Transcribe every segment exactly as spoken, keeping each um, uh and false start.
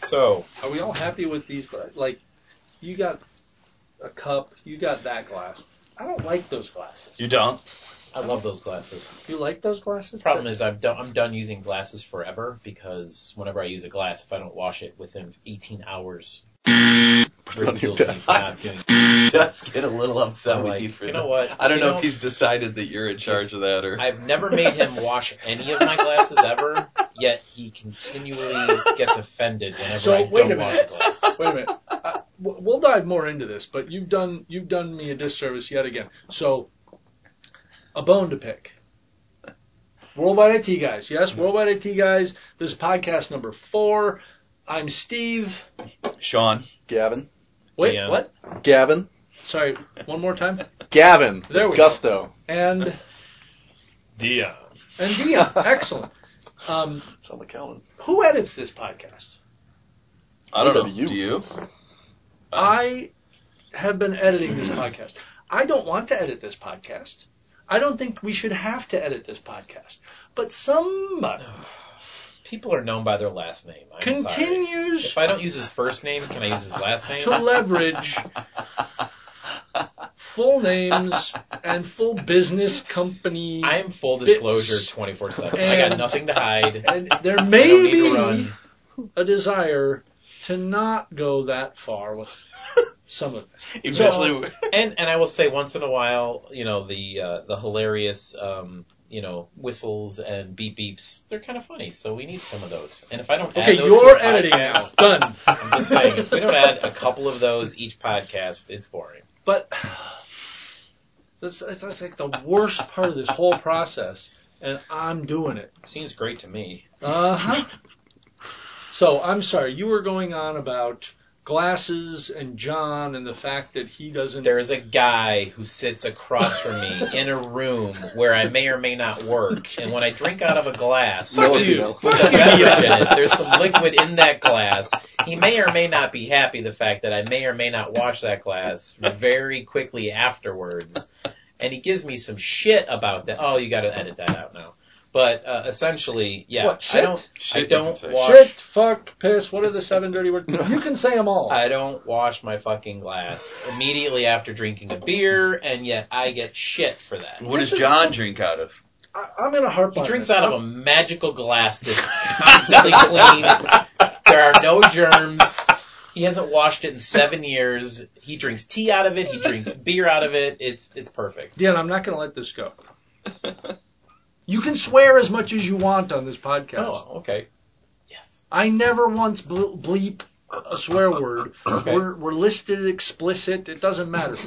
So, are we all happy with these? Like, you got a cup, you got that glass. I don't like those glasses. You don't? I love those glasses. You like those glasses? The problem is I'm done, I'm done using glasses forever because whenever I use a glass, if I don't wash it within eighteen hours, ridicules me for not doing it. Just get a little upset I'm with like, you for you that. know what? I don't You know know- if he's decided that you're in charge of that or... I've never made him wash any of my glasses ever, yet he continually gets offended whenever So, I wait a don't wash a minute. glass. Wait a minute. Uh, w- we'll dive more into this, but you've done you've done me a disservice yet again. So, a bone to pick. Worldwide I T guys, yes, Worldwide I T guys. This is podcast number four. I'm Steve. Sean. Gavin. Wait, Yeah. what? Gavin. Sorry, one more time. Gavin. There with we go. Gusto. And Dion. and Dion. Excellent. Um, Sound like Calvin. who edits this podcast? I don't know. That'd be you. Do you? I have been editing this podcast. I don't want to edit this podcast. I don't think we should have to edit this podcast. But somebody People are known by their last name. I'm sorry. continues If I don't use his first name, can I use his last name? to leverage full names and full business company. I am full disclosure Bits. twenty-four seven. I got And- nothing to hide. and there I may don't need to be run. a desire to not go that far with some of it. Eventually... And and I will say once in a while, you know, the uh, the hilarious um, you know, whistles and beep beeps, they're kind of funny, so we need some of those. And if I don't add Okay, those you're to a editing podcast, now. Done. I'm just saying, if we don't add a couple of those each podcast, it's boring. But that's, that's like the worst part of this whole process, and I'm doing it. Seems great to me. Uh-huh. So, I'm sorry, you were going on about glasses and John and the fact that he doesn't... There's a guy who sits across from me in a room where I may or may not work, and when I drink out of a glass No, with, you know. with a beverage in it, there's some liquid in that glass. He may or may not be happy the fact that I may or may not wash that glass very quickly afterwards, and he gives me some shit about that. Oh, you got to edit that out now. But uh, essentially, yeah, What, I shit? don't, Shit I you don't can say. wash. Shit, fuck, piss, what are the seven dirty words? You can say them all. I don't wash my fucking glass immediately after drinking a beer, and yet I get shit for that. What This does is- John drink out of? I, I'm going to harp He on drinks this. out of a magical glass that's constantly clean. There are no germs. He hasn't washed it in seven years. He drinks tea out of it. He drinks beer out of it. It's it's perfect. Dan, I'm not going to let this go. You can swear as much as you want on this podcast. Oh, okay. Yes. I never once ble- bleep a swear word. Okay. We're, we're listed explicit. It doesn't matter.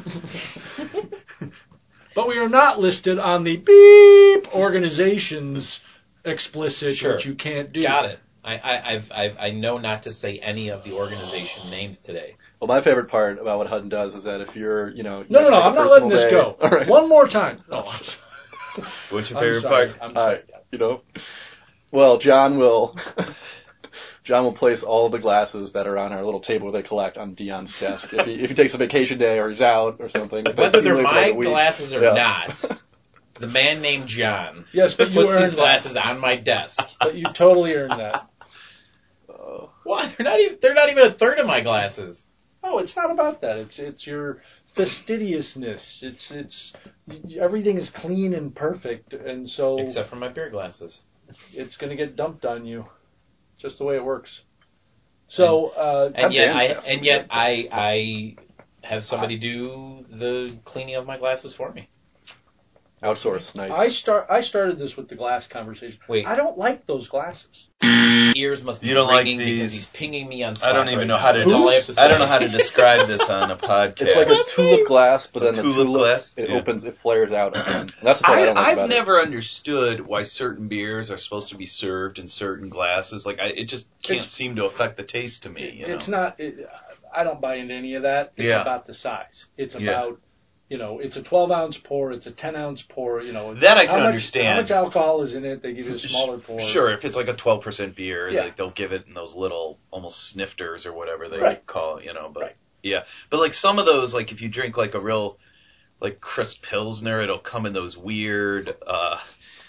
But we are not listed on the beep organization's explicit, Sure. which you can't do. Got it. I, I, I've, I've, I know not to say any of the organization names today. Well, my favorite part about what Hutton does is that if you're, you know... you No, no, have no. to I'm take a not letting this personal go. day- All right. One more time. No, I'm, What's your I'm favorite sorry. part? I'm All sorry. right, you know, well, John will, John will place all the glasses that are on our little table they collect on Dion's desk. If he, if he takes a vacation day or he's out or something. Whether they're He leaves my like a week. glasses or Yeah. not, the man named John Yes, but you puts earned these that. glasses on my desk. But you totally earned that. Uh, What? They're not even. They're not even a third of my glasses. No, it's not about that. It's it's your fastidiousness. It's it's everything is clean and perfect, and so Except for my beer glasses. it's going to get dumped on you, just the way it works. So, uh, And yet, I Dan's and yet I I have somebody do the cleaning of my glasses for me. outsource, nice. I start I started this with the glass conversation. Wait. I don't like those glasses. Ears must be You don't like ringing because these- he's pinging me on I Slack don't even right know now. how to. That's all I have Des- to say. I don't know how to describe this on a podcast. It's like a tulip glass, but A then the tulip tulip, glass? it Yeah. opens, it flares out. And that's the part I, I, don't like I've about it. never understood why certain beers are supposed to be served in certain glasses. Like, I, it just can't It's- seem to affect the taste to me. You know? It's not. It, I don't buy into any of that. It's Yeah. about the size. It's Yeah. about. You know, it's a twelve ounce pour, it's a ten ounce pour, you know. That I how can much, understand. How much alcohol is in it? They give you a smaller pour. Sure, if it's like a twelve percent beer, Yeah. like they'll give it in those little almost snifters or whatever they Right. call it, you know. But Right. yeah, but like some of those, like if you drink like a real like crisp pilsner, it'll come in those weird, uh,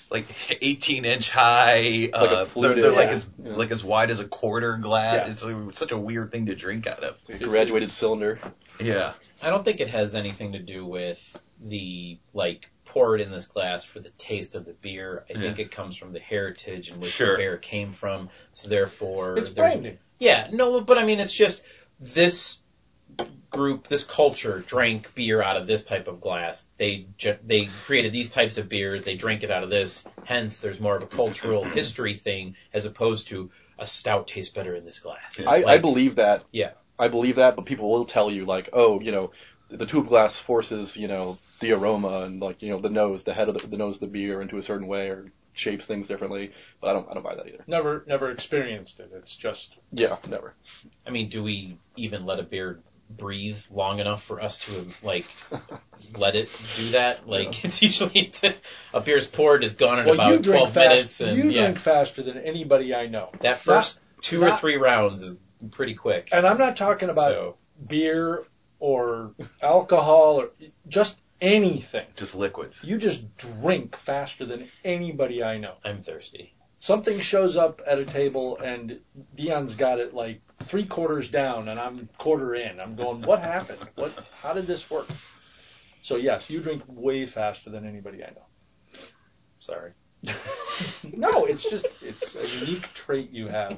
like eighteen inch high. Like a Uh, they're, fluted, they're like yeah. as Yeah. like as wide as a quarter glass. Yeah. It's like, such a weird thing to drink out of. A graduated cylinder. Yeah. I don't think it has anything to do with the, like, pour it in this glass for the taste of the beer. I think Yeah. it comes from the heritage in which Sure. the beer came from. So therefore, It's there's, branding. yeah, no, but I mean, it's just this group, this culture drank beer out of this type of glass. They ju- they created these types of beers. They drink it out of this. Hence, there's more of a cultural history thing as opposed to a stout tastes better in this glass. I, I Like, believe that. Yeah. I believe that, but people will tell you like, oh, you know, the tube glass forces, you know, the aroma and like, you know, the nose, the head of the, the nose of the beer into a certain way or shapes things differently. But I don't, I don't buy that either. Never, never experienced it. It's just Yeah, never. I mean, do we even let a beer breathe long enough for us to like let it do that? Like it's usually a beer's poured is gone in well, you about drink twelve fast, minutes, and you yeah, drink faster than anybody I know. that first Not- two or not- three rounds is pretty quick. And I'm not talking about So beer or alcohol or just anything. Just liquids. You just drink faster than anybody I know. I'm thirsty. Something shows up at a table and Dion's got it like three quarters down and I'm quarter in. I'm going, what happened? What? How did this work? So yes, you drink way faster than anybody I know. Sorry. No, it's just, it's a unique trait you have.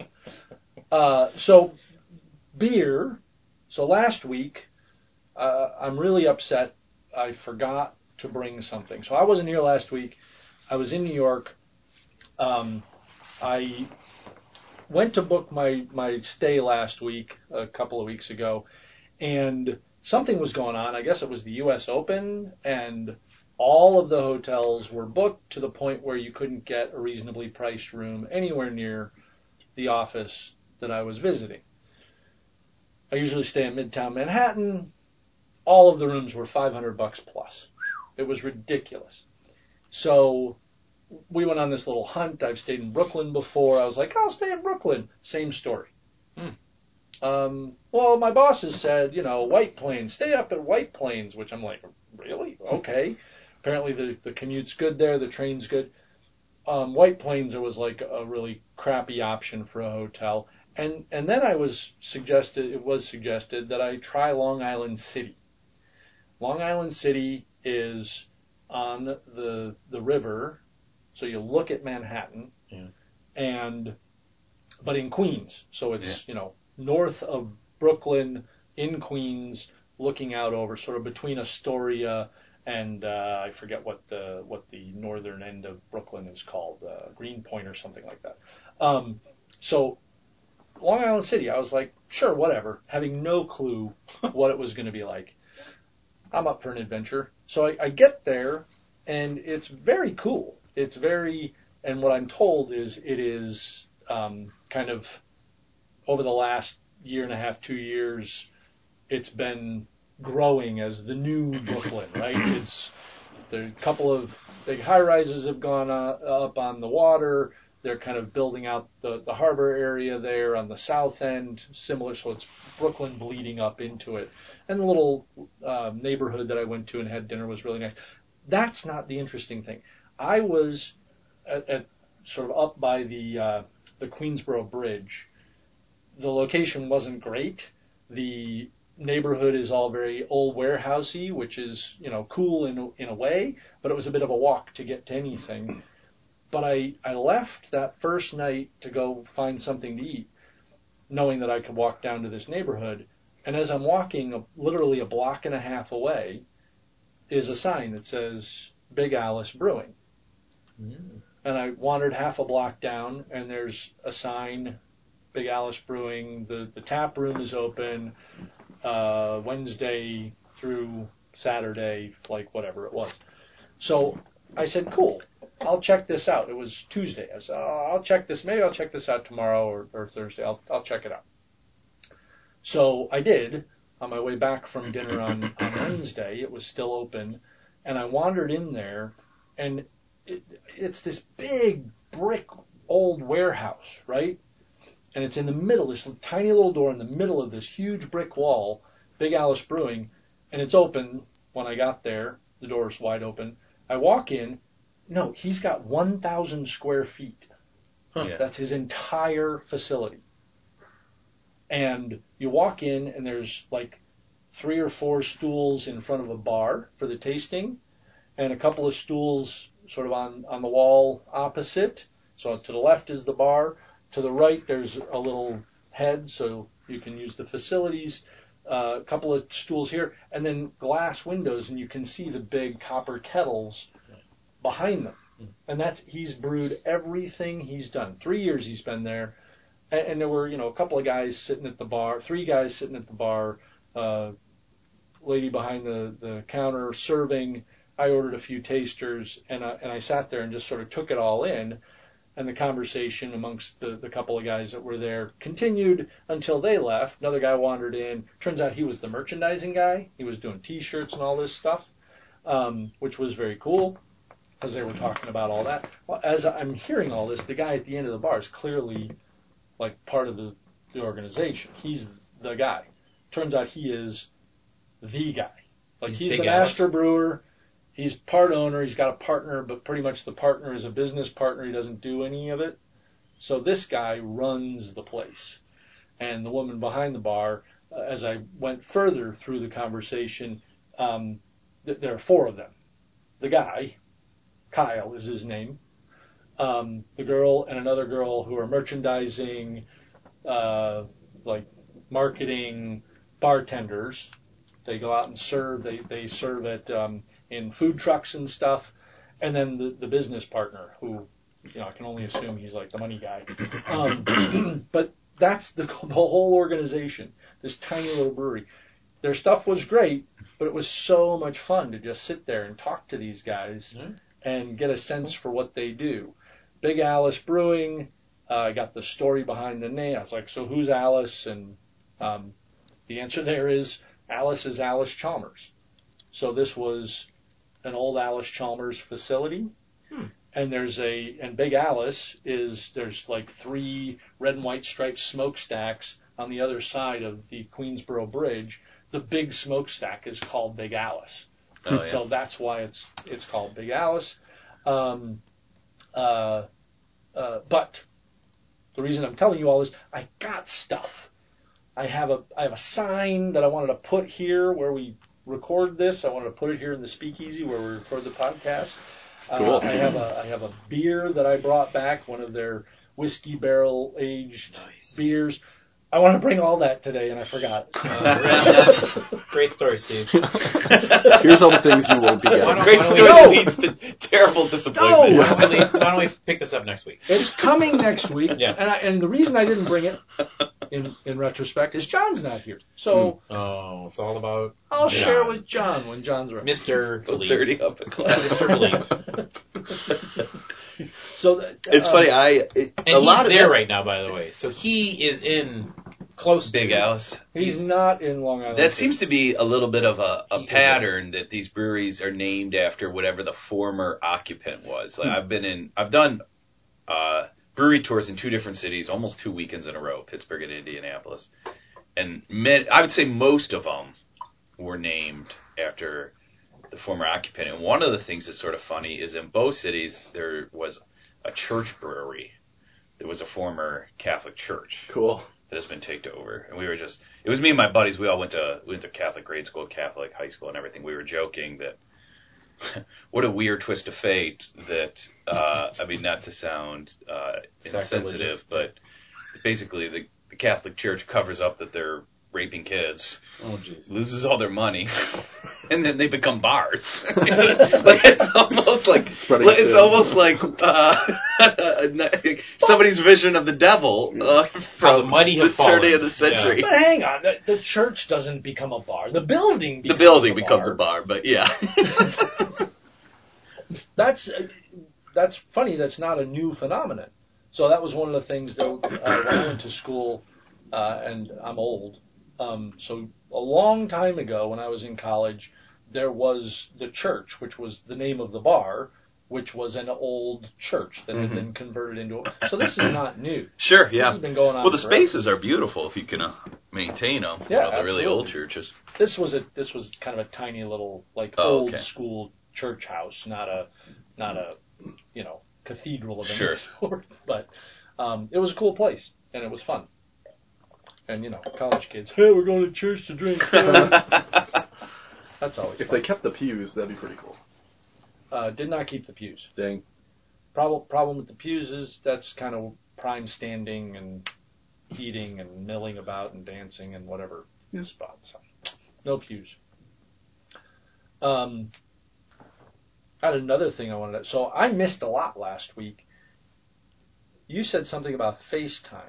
Uh, so beer. So last week, uh, I'm really upset. I forgot to bring something. So I wasn't here last week. I was in New York. Um, I went to book my, my stay last week, a couple of weeks ago, and something was going on. I guess it was the U S Open, and all of the hotels were booked to the point where you couldn't get a reasonably priced room anywhere near the office that I was visiting. I usually stay in Midtown Manhattan. All of the rooms were five hundred bucks plus. It was ridiculous. So we went on this little hunt. I've stayed in Brooklyn before. I was like, I'll stay in Brooklyn. Same story. Hmm. Um, well, my bosses said, you know, White Plains, stay up at White Plains, which I'm like, really? Okay. Apparently the, the commute's good there. The train's good. Um, White Plains, it was like a really crappy option for a hotel. And, and then I was suggested, it was suggested that I try Long Island City. Long Island City is on the, the river. So you look at Manhattan, Yeah. and but in Queens, so it's Yeah. you know north of Brooklyn, in Queens, looking out over sort of between Astoria and uh, I forget what the what the northern end of Brooklyn is called, uh, Greenpoint or something like that. Um, so Long Island City, I was like, sure, whatever, having no clue what it was going to be like. I'm up for an adventure, so I, I get there, and it's very cool. It's very, and what I'm told is it is um, kind of over the last year and a half, two years, it's been growing as the new Brooklyn, right? It's there. A couple of big high rises have gone uh, up on the water. They're kind of building out the, the harbor area there on the south end, similar. So it's Brooklyn bleeding up into it. And the little uh, neighborhood that I went to and had dinner was really nice. That's not the interesting thing. I was at, at sort of up by the uh, the Queensboro Bridge. The location wasn't great. The neighborhood is all very old warehousey, which is you know cool in in a way, but it was a bit of a walk to get to anything. But I I left that first night to go find something to eat, knowing that I could walk down to this neighborhood. And as I'm walking, a, literally a block and a half away, is a sign that says Big Alice Brewing. Mm. And I wandered half a block down, and there's a sign, Big Alice Brewing. The the tap room is open uh, Wednesday through Saturday, like whatever it was. So I said, cool, I'll check this out. It was Tuesday. I said, oh, I'll check this. Maybe I'll check this out tomorrow or, or Thursday. I'll I'll check it out. So I did. On my way back from dinner on, on Wednesday, it was still open, and I wandered in there, and it, it's this big brick old warehouse, right? And it's in the middle, this tiny little door in the middle of this huge brick wall, Big Alice Brewing, and it's open when I got there. The door's wide open. I walk in, No, he's got one thousand square feet. Huh. Yeah. That's his entire facility. And you walk in, and there's like three or four stools in front of a bar for the tasting, and a couple of stools sort of on, on the wall opposite. So to the left is the bar. To the right, there's a little head, so you can use the facilities. Uh, a couple of stools here, and then glass windows, and you can see the big copper kettles behind them. And that's, he's brewed everything he's done. Three years he's been there. And, and there were, you know, a couple of guys sitting at the bar, three guys sitting at the bar, uh, lady behind the, the counter serving. I ordered a few tasters, and I, and I sat there and just sort of took it all in. And the conversation amongst the, the couple of guys that were there continued until they left. Another guy wandered in. Turns out he was the merchandising guy. He was doing T-shirts and all this stuff, um, which was very cool as they were talking about all that. Well, as I'm hearing all this, the guy at the end of the bar is clearly like part of the, the organization. He's the guy. Turns out he is the guy. Like he's, he's the master brewer. He's part owner. He's got a partner, but pretty much the partner is a business partner. He doesn't do any of it. So this guy runs the place. And the woman behind the bar, uh, as I went further through the conversation, um, th- there are four of them. The guy, Kyle is his name, um, the girl and another girl who are merchandising, uh, like marketing, bartenders. They go out and serve. They they serve at um, in food trucks and stuff. And then the, the business partner, who, you know, I can only assume he's like the money guy. Um, but that's the, the whole organization, this tiny little brewery. Their stuff was great, but it was so much fun to just sit there and talk to these guys mm-hmm. and get a sense for what they do. Big Alice Brewing, uh, I got the story behind the name. I was like, so who's Alice? And um, the answer there is Alice is Alice Chalmers. So this was an old Alice Chalmers facility. Hmm. And there's a, and Big Alice is, there's like three red and white striped smokestacks on the other side of the Queensboro Bridge. The big smokestack is called Big Alice. Oh, yeah. So that's why it's, it's called Big Alice. Um, uh, uh, but the reason I'm telling you all this, I got stuff. I have a, I have a sign that I wanted to put here where we record this. I wanted to put it here in the speakeasy where we record the podcast. Cool. Uh, I have a I have a beer that I brought back, one of their whiskey barrel aged nice. beers. I want to bring all that today, and I forgot. Uh, great. great story, Steve. Here's all the things you won't be getting. Great story no. leads to terrible disappointment. No. Why, don't we leave, why don't we pick this up next week? It's coming next week, yeah. and, I, and the reason I didn't bring it, in in retrospect, is John's not here. So mm. oh, it's all about. I'll John. share with John when John's around. Mister thirty up at class. Mister Believe. So that, it's um, funny. I it, and a he's lot of there that, right now, by the way. So he is in close Big to Alice. He's, he's not in Long Island. That seems to be a little bit of a, a pattern that these breweries are named after whatever the former occupant was. Like hmm. I've been in, I've done uh, brewery tours in two different cities, almost two weekends in a row, Pittsburgh and Indianapolis, and met, I would say most of them were named after the former occupant. And one of the things that's sort of funny is in both cities there was a church brewery. There was a former Catholic church. Cool. That has been taken over. And we were just, it was me and my buddies, we all went to, we went to Catholic grade school, Catholic high school and everything. We were joking that, what a weird twist of fate that, uh, I mean, not to sound, uh, insensitive, but basically the, the Catholic Church covers up that they're raping kids, oh, geez. loses all their money, and then they become bars. Like it's almost like it's, it's almost like uh, somebody's vision of the devil uh, from the mighty the turn of the century. Yeah. But hang on, the, the church doesn't become a bar. The building becomes the building a becomes bar. a bar, but yeah. that's that's funny. That's not a new phenomenon. So that was one of the things that uh, when I went to school, uh, and I'm old. Um, so a long time ago when I was in college, there was the church, which was the name of the bar, which was an old church that mm-hmm. had been converted into a... So this is not new. Sure, yeah. This has been going on Well, the forever. spaces are beautiful if you can uh, maintain them. Yeah, you know, the really old churches. This was a this was kind of a tiny little, like, oh, old okay. school church house, not a not a you know, cathedral of any Sure. sort. But um, it was a cool place, and it was fun. And, you know, college kids, hey, we're going to church to drink. That's always If fun. they kept the pews, that'd be pretty cool. Uh, did not keep the pews. Dang. Problem problem with the pews is that's kind of prime standing and eating and milling about and dancing and whatever Yeah. spots. No pews. Um, I had another thing I wanted to. So I missed a lot last week. You said something about FaceTime.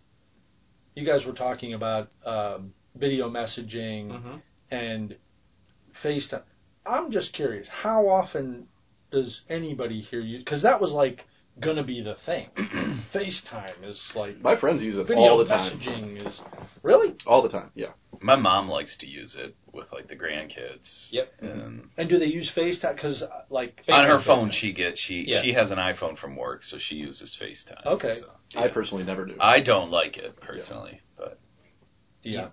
You guys were talking about um, video messaging Mm-hmm. and FaceTime. I'm just curious, how often does anybody hear you? Because that was like gonna be the thing. FaceTime is like My friends use it video all the time. messaging is really. All the time, yeah. My mom likes to use it with like the grandkids. Yep. And And do they use FaceTime? Because like on her FaceTime, phone, FaceTime. she gets she Yeah. she has an iPhone from work, so she uses FaceTime. Okay. So, I yeah. personally never do. I don't like it personally, but yeah.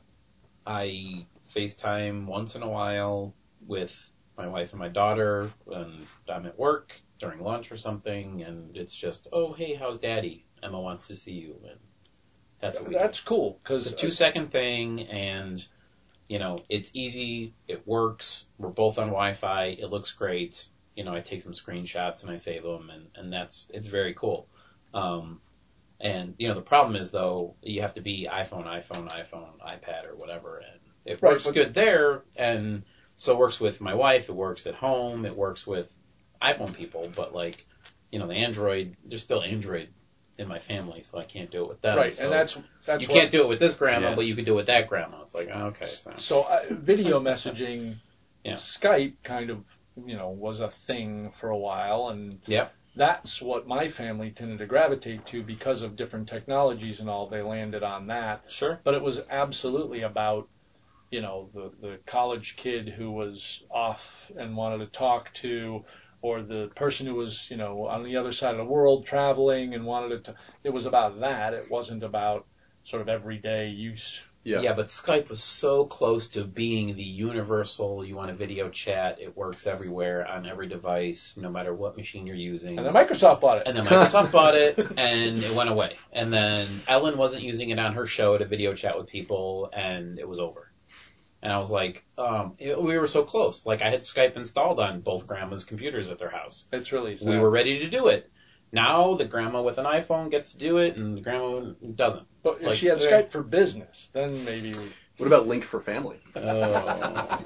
I FaceTime once in a while with my wife and my daughter when I'm at work during lunch or something, and it's just, oh, hey, how's Daddy? Emma wants to see you, and that's what we That's cool do. because It's a two-second thing, and, you know, it's easy, it works, we're both on Wi-Fi, it looks great, you know, I take some screenshots and I save them, and, and that's, it's very cool. Um, and, you know, the problem is, though, you have to be iPhone, iPhone, iPhone, iPad, or whatever, and it Right, works but- good there, and so it works with my wife, it works at home, it works with iPhone people, but, like, you know, the Android, there's still Android in my family, so I can't do it with them. right, so and that's that's you what, can't do it with this grandma, Yeah. but you could do it with that grandma. It's like, oh, okay. So. So uh, video messaging, Yeah. Skype kind of you know was a thing for a while, and Yep. that's what my family tended to gravitate to because of different technologies and all. They landed on that. Sure. But it was absolutely about, you know, the, the college kid who was off and wanted to talk to, or the person who was, you know, on the other side of the world traveling and wanted to, it was about that. It wasn't about sort of everyday use. Yeah. Yeah, but Skype was so close to being the universal, you want a video chat, it works everywhere on every device, no matter what machine you're using. And then Microsoft bought it. And then Microsoft bought it, and it went away. And then Ellen wasn't using it on her show to video chat with people, and it was over. And I was like, um, it, we were so close. Like, I had Skype installed on both grandma's computers at their house. It's really sad. We were ready to do it. Now the grandma with an iPhone gets to do it, and the grandma doesn't. But It's if like, she had okay. Skype for business, then maybe we... What about Link for Family? Oh.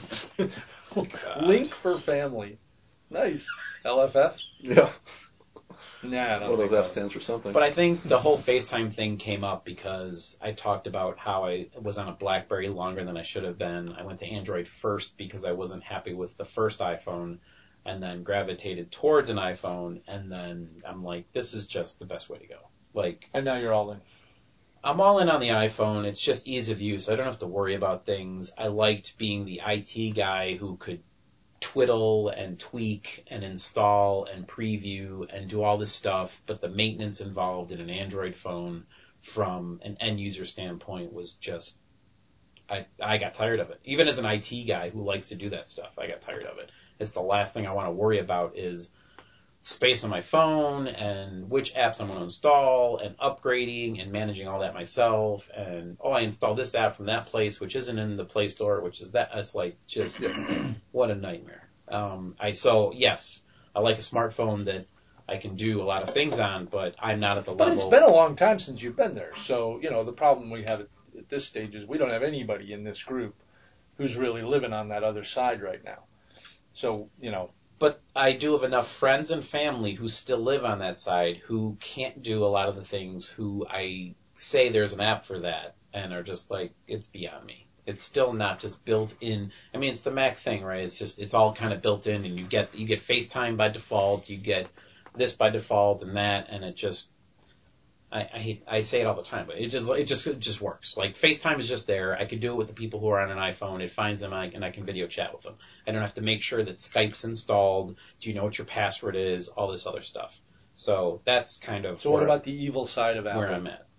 Link for family. Nice. L F F? Yeah. Nah, I don't One of think those F so. stands for something. But I think the whole FaceTime thing came up because I talked about how I was on a BlackBerry longer than I should have been. I went to Android first because I wasn't happy with the first iPhone, and then gravitated towards an iPhone, and then I'm like, this is just the best way to go. Like, And now you're all in. I'm all in on the iPhone. It's just ease of use. I don't have to worry about things. I liked being the I T guy who could twiddle and tweak and install and preview and do all this stuff, but the maintenance involved in an Android phone from an end user standpoint was just, I, I got tired of it. Even as an I T guy who likes to do that stuff, I got tired of it. It's the last thing I want to worry about is space on my phone and which apps I'm going to install and upgrading and managing all that myself. And, oh, I installed this app from that place, which isn't in the Play Store, which is that. It's like just, what a nightmare. Um, I, so yes, I like a smartphone that I can do a lot of things on, but I'm not at the But level. it's been a long time since you've been there. So, you know, the problem we have at, at this stage is we don't have anybody in this group who's really living on that other side right now. So, you know, But I do have enough friends and family who still live on that side who can't do a lot of the things who I say there's an app for that and are just like, it's beyond me. It's still not just built in. I mean, it's the Mac thing, right? It's just, it's all kind of built in, and you get, you get FaceTime by default, you get this by default and that, and it just, I, I hate, I say it all the time, but it just, it just, it just works. Like, FaceTime is just there. I could do it with the people who are on an iPhone. It finds them, and I can video chat with them. I don't have to make sure that Skype's installed. Do you know what your password is? All this other stuff. So that's kind of so what where, about the evil side of Apple? where I'm at.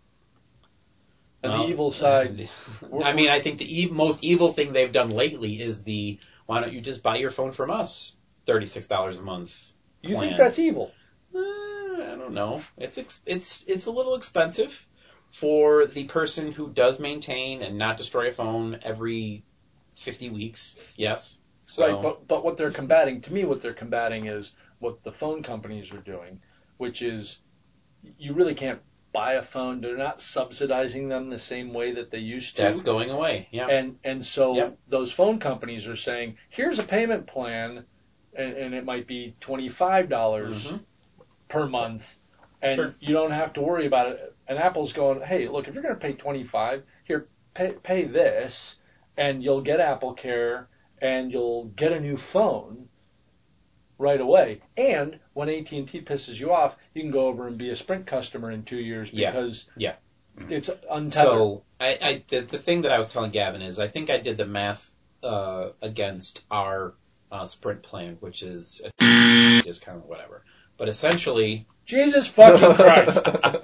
And Well, the evil side, I mean, I think the e- most evil thing they've done lately is the, why don't you just buy your phone from us? thirty-six dollars a month. You plan. think that's evil? Uh, I don't know. It's ex- it's it's a little expensive for the person who does maintain and not destroy a phone every fifty weeks. Yes. So, Right, but but what they're combating, to me, what they're combating is what the phone companies are doing, which is you really can't buy a phone. They're not subsidizing them the same way that they used to. that's going away. Yeah. And and so Yep. those phone companies are saying, here's a payment plan, and, and it might be twenty-five dollars Mhm. per month, and Sure. you don't have to worry about it. And Apple's going, hey, look, if you're going to pay twenty-five, here, pay, pay this, and you'll get Apple Care, and you'll get a new phone right away. And when A T and T pisses you off, you can go over and be a Sprint customer in two years Yeah. because Yeah. it's untethered. So I, I the, the thing that I was telling Gavin is I think I did the math uh, against our uh, Sprint plan, which is a discount, whatever. But essentially, Jesus fucking Christ.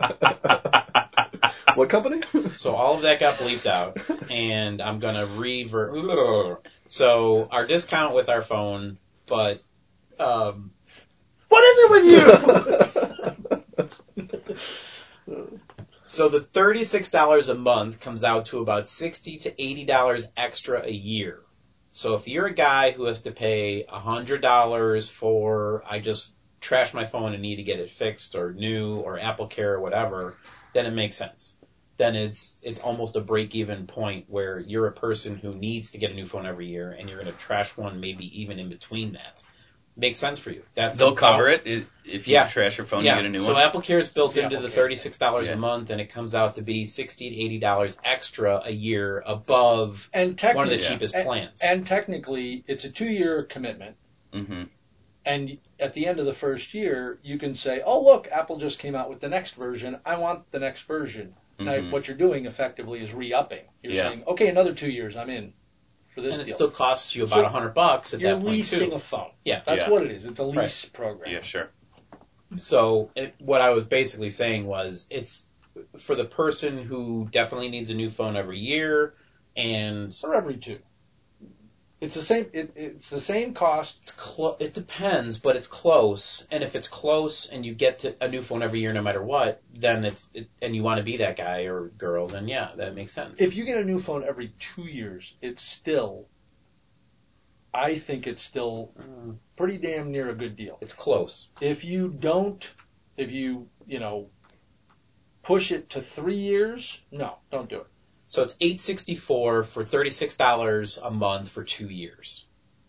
What company? so all of that got bleeped out, and I'm gonna revert. So our discount with our phone, but um, What is it with you? so the thirty-six dollars a month comes out to about sixty to eighty dollars extra a year. So if you're a guy who has to pay one hundred dollars for, I just trashed my phone and need to get it fixed or new or Apple Care or whatever, then it makes sense. Then it's it's almost a break-even point where you're a person who needs to get a new phone every year and you're going to trash one maybe even in between that. Makes sense for you. That's They'll about- cover it i- if you Yeah. trash your phone yeah. and get a new so one. Apple Care is built The into Apple the Care. thirty-six dollars Yeah. a month, and it comes out to be sixty to eighty dollars extra a year above And one of technically, the Yeah. cheapest and, plans. and technically, it's a two-year commitment. hmm And at the end of the first year, you can say, oh, look, Apple just came out with the next version. I want the next version. Now, Mhm. what you're doing effectively is re-upping. You're Yeah. saying, okay, another two years, I'm in for this and it deal. still costs you about So a hundred bucks at You're that point leasing too. a phone. Yeah. That's Yeah. what it is. It's a lease program. Yeah, sure. So it, what I was basically saying was, it's for the person who definitely needs a new phone every year, and Or every two. It's the same. It, it's the same cost. it's clo- it depends, but it's close. And if it's close and you get to a new phone every year no matter what, then it's it, and you want to be that guy or girl, then yeah, that makes sense. If you get a new phone every two years, it's still. I think it's still Mm, pretty damn near a good deal. it's close. If you don't, if you you know, push it to three years, no, don't do it. So it's eight sixty-four for thirty-six dollars a month for two years.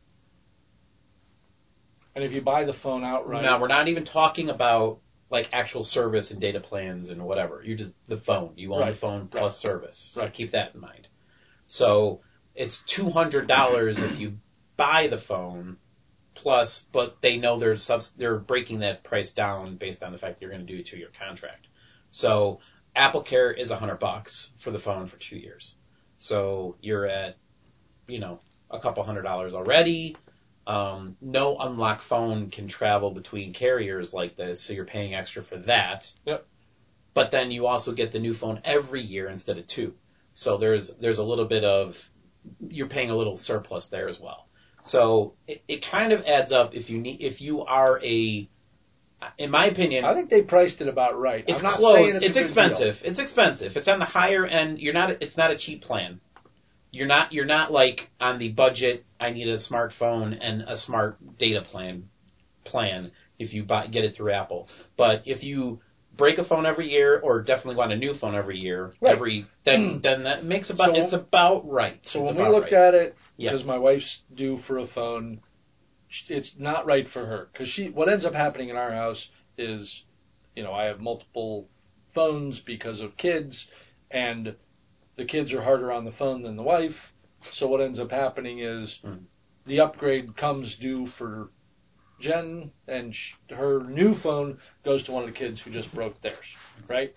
And if you buy the phone outright, Now we're not even talking about like actual service and data plans and whatever. You just the phone. You own Right. the phone plus service. So Right. keep that in mind. So it's two hundred dollars if you buy the phone plus, but they know they're subs- they're breaking that price down based on the fact that you're going to do a two year contract. So Apple Care is a hundred bucks for the phone for two years. So you're at, you know, a couple hundred dollars already. Um, no unlocked phone can travel between carriers like this, so you're paying extra for that. Yep. But then you also get the new phone every year instead of two. So there's there's a little bit of you're paying a little surplus there as well. So it, it kind of adds up if you need if you are a in my opinion I think they priced it about right. it's I'm not close. saying It's, it's, a good expensive. It's expensive. It's on the higher end. You're not. It's not a cheap plan. You're not. You're not like on the budget. I need a smartphone and a smart data plan. Plan if you buy get it through Apple. But if you break a phone every year, or definitely want a new phone every year, Right. every then then that makes about So- it's about right. So It's when we about looked right. at it, Yeah. because my wife's due for a phone, sh- it's not right for her. Because she, what ends up happening in our house is, you know, I have multiple phones because of kids, and the kids are harder on the phone than the wife. So what ends up happening is Mm. the upgrade comes due for Jen, and sh- her new phone goes to one of the kids who just broke theirs, right?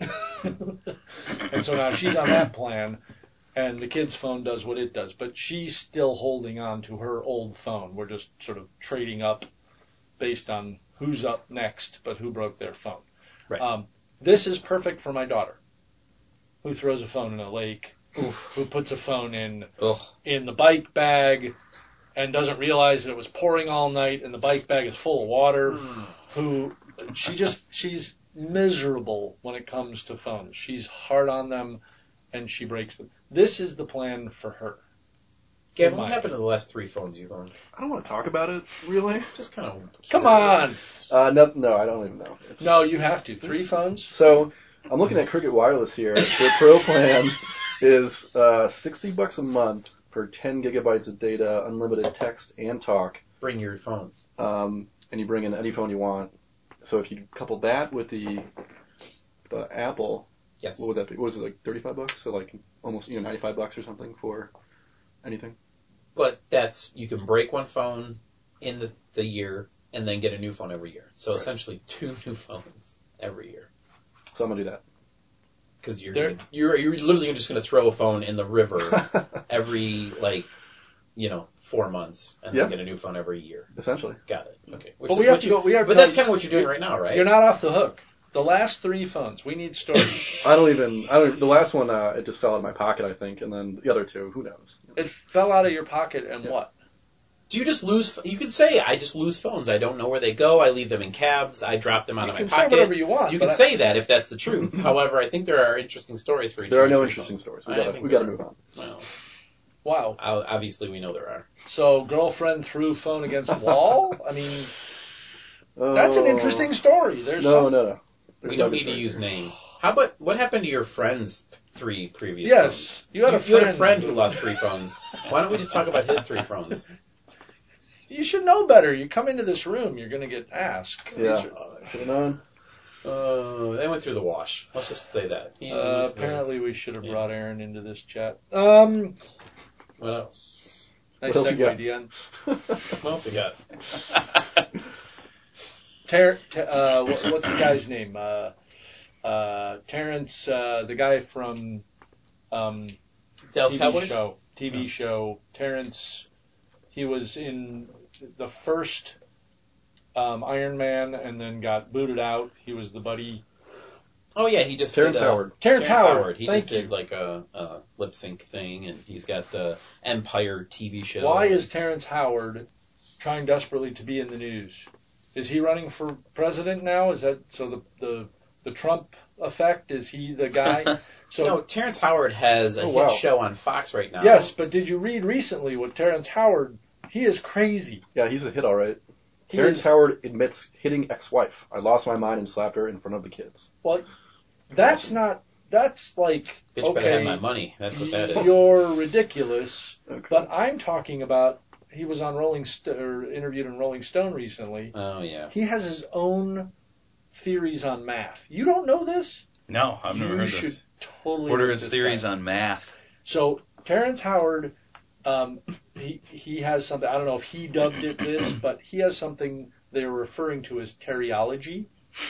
And so now she's on that plan, and the kid's phone does what it does, but she's still holding on to her old phone. We're just sort of trading up based on who's up next, but who broke their phone. Right. Um, this is perfect for my daughter, who throws a phone in a lake, Oof. who puts a phone in Ugh. in the bike bag and doesn't realize that it was pouring all night and the bike bag is full of water. who she just she's miserable when it comes to phones. She's hard on them, and she breaks them. This is the plan for her. Gavin, what happened to the last three phones you've owned? I don't want to talk about it, really. Just kind of. Come on. Uh, no, no, I don't even know. It's, No, you have to. Three phones? So, I'm looking at Cricket Wireless here. Their pro plan is uh, sixty bucks a month for ten gigabytes of data, unlimited text and talk. Bring your phone. Um, and you bring in any phone you want. So if you couple that with the the Apple, Yes. what would that be? What was it, like thirty-five bucks? So like almost, you know, ninety-five bucks or something for anything? But that's, you can break one phone in the, the year and then get a new phone every year. So Right. essentially two new phones every year. So I'm gonna do that. Because you're, There- you're you're literally just going to throw a phone in the river every, like, you know, four months and Yeah. then get a new phone every year. Essentially. Got it. Okay. Which But is we have what to you, go. We have but no, that's kind of what you're doing right now, right? You're not off the hook. The last three phones, we need storage. I don't even. I don't. The last one, uh, it just fell out of my pocket, I think, and then the other two, who knows? It fell out of your pocket, and Yeah. what? Do you just lose? You could say, I just lose phones. I don't know where they go. I leave them in cabs. I drop them out You of can my say pocket. whatever you want. You but can I- say that if that's the truth. However, I think there are interesting stories for each There of are the no three interesting phones. stories. We I gotta. think We there gotta are. move on. Well, Wow. o- obviously we know there are. So, girlfriend threw phone against wall? I mean, Oh, that's an interesting story. There's No, some... no, no. There's We no don't good need to stories use here. names. How about, what happened to your friend's three previous Yes. phones? You had a you had a friend friend who- who lost three phones. Why don't we just talk about his three phones? You should know better. You come into this room, you're going to get asked. Yeah. These are- Should have known. Uh, they went through the wash. Let's just say that. He Uh, needs the- apparently, we should have Yeah. brought Aaron into this chat. Um, What else? nice What else you segue, got? Dion. What else we got? Ter- Ter- uh, what, what's the guy's name? Uh, uh, Terrence, uh, the guy from um, Dallas T V Cowboys? show. T V Oh. show. Terrence. He was in the first um, Iron Man, and then got booted out. He was the buddy. Oh yeah, he just Terrence did, uh, Howard. Terrence, Howard. He Thank just you. did like a, a lip sync thing, and he's got the Empire T V show. Why is Terrence Howard trying desperately to be in the news? Is he running for president now? Is that so? The the, the Trump effect? Is he the guy? So no, Terrence Howard has a Oh, hit wow. show on Fox right now. yes, but did you read recently what Terrence Howard? He is crazy. Yeah, he's a hit, all right. He Terrence is, Howard admits hitting ex-wife. I lost my mind and slapped her in front of the kids. that's not. That's like Bitch better have okay. my money. That's what that is. You're ridiculous. Okay. But I'm talking about. He was on Rolling St- or interviewed in Rolling Stone recently. Oh yeah. He has his own theories on math. You don't know this? No, I've never you heard should this. totally. What are read his this theories guy. on math? So Terrence Howard, um, he he has something. I don't know if he dubbed it this, but he has something they're referring to as teriology,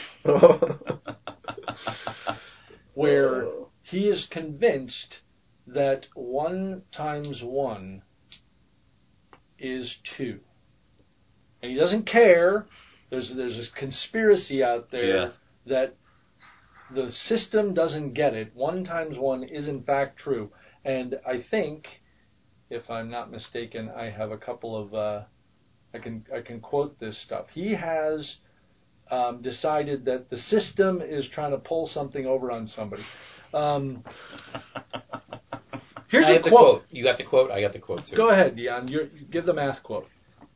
where he is convinced that one times one is two, and he doesn't care. There's there's this conspiracy out there Yeah. that the system doesn't get it. One times one is in fact true, and I think, if I'm not mistaken, I have a couple of uh, I can I can quote this stuff. He has um, decided that the system is trying to pull something over on somebody. Um, here's I a have the quote. quote. You got the quote. I got the quote too. Go ahead, Dion. You're, give the math quote.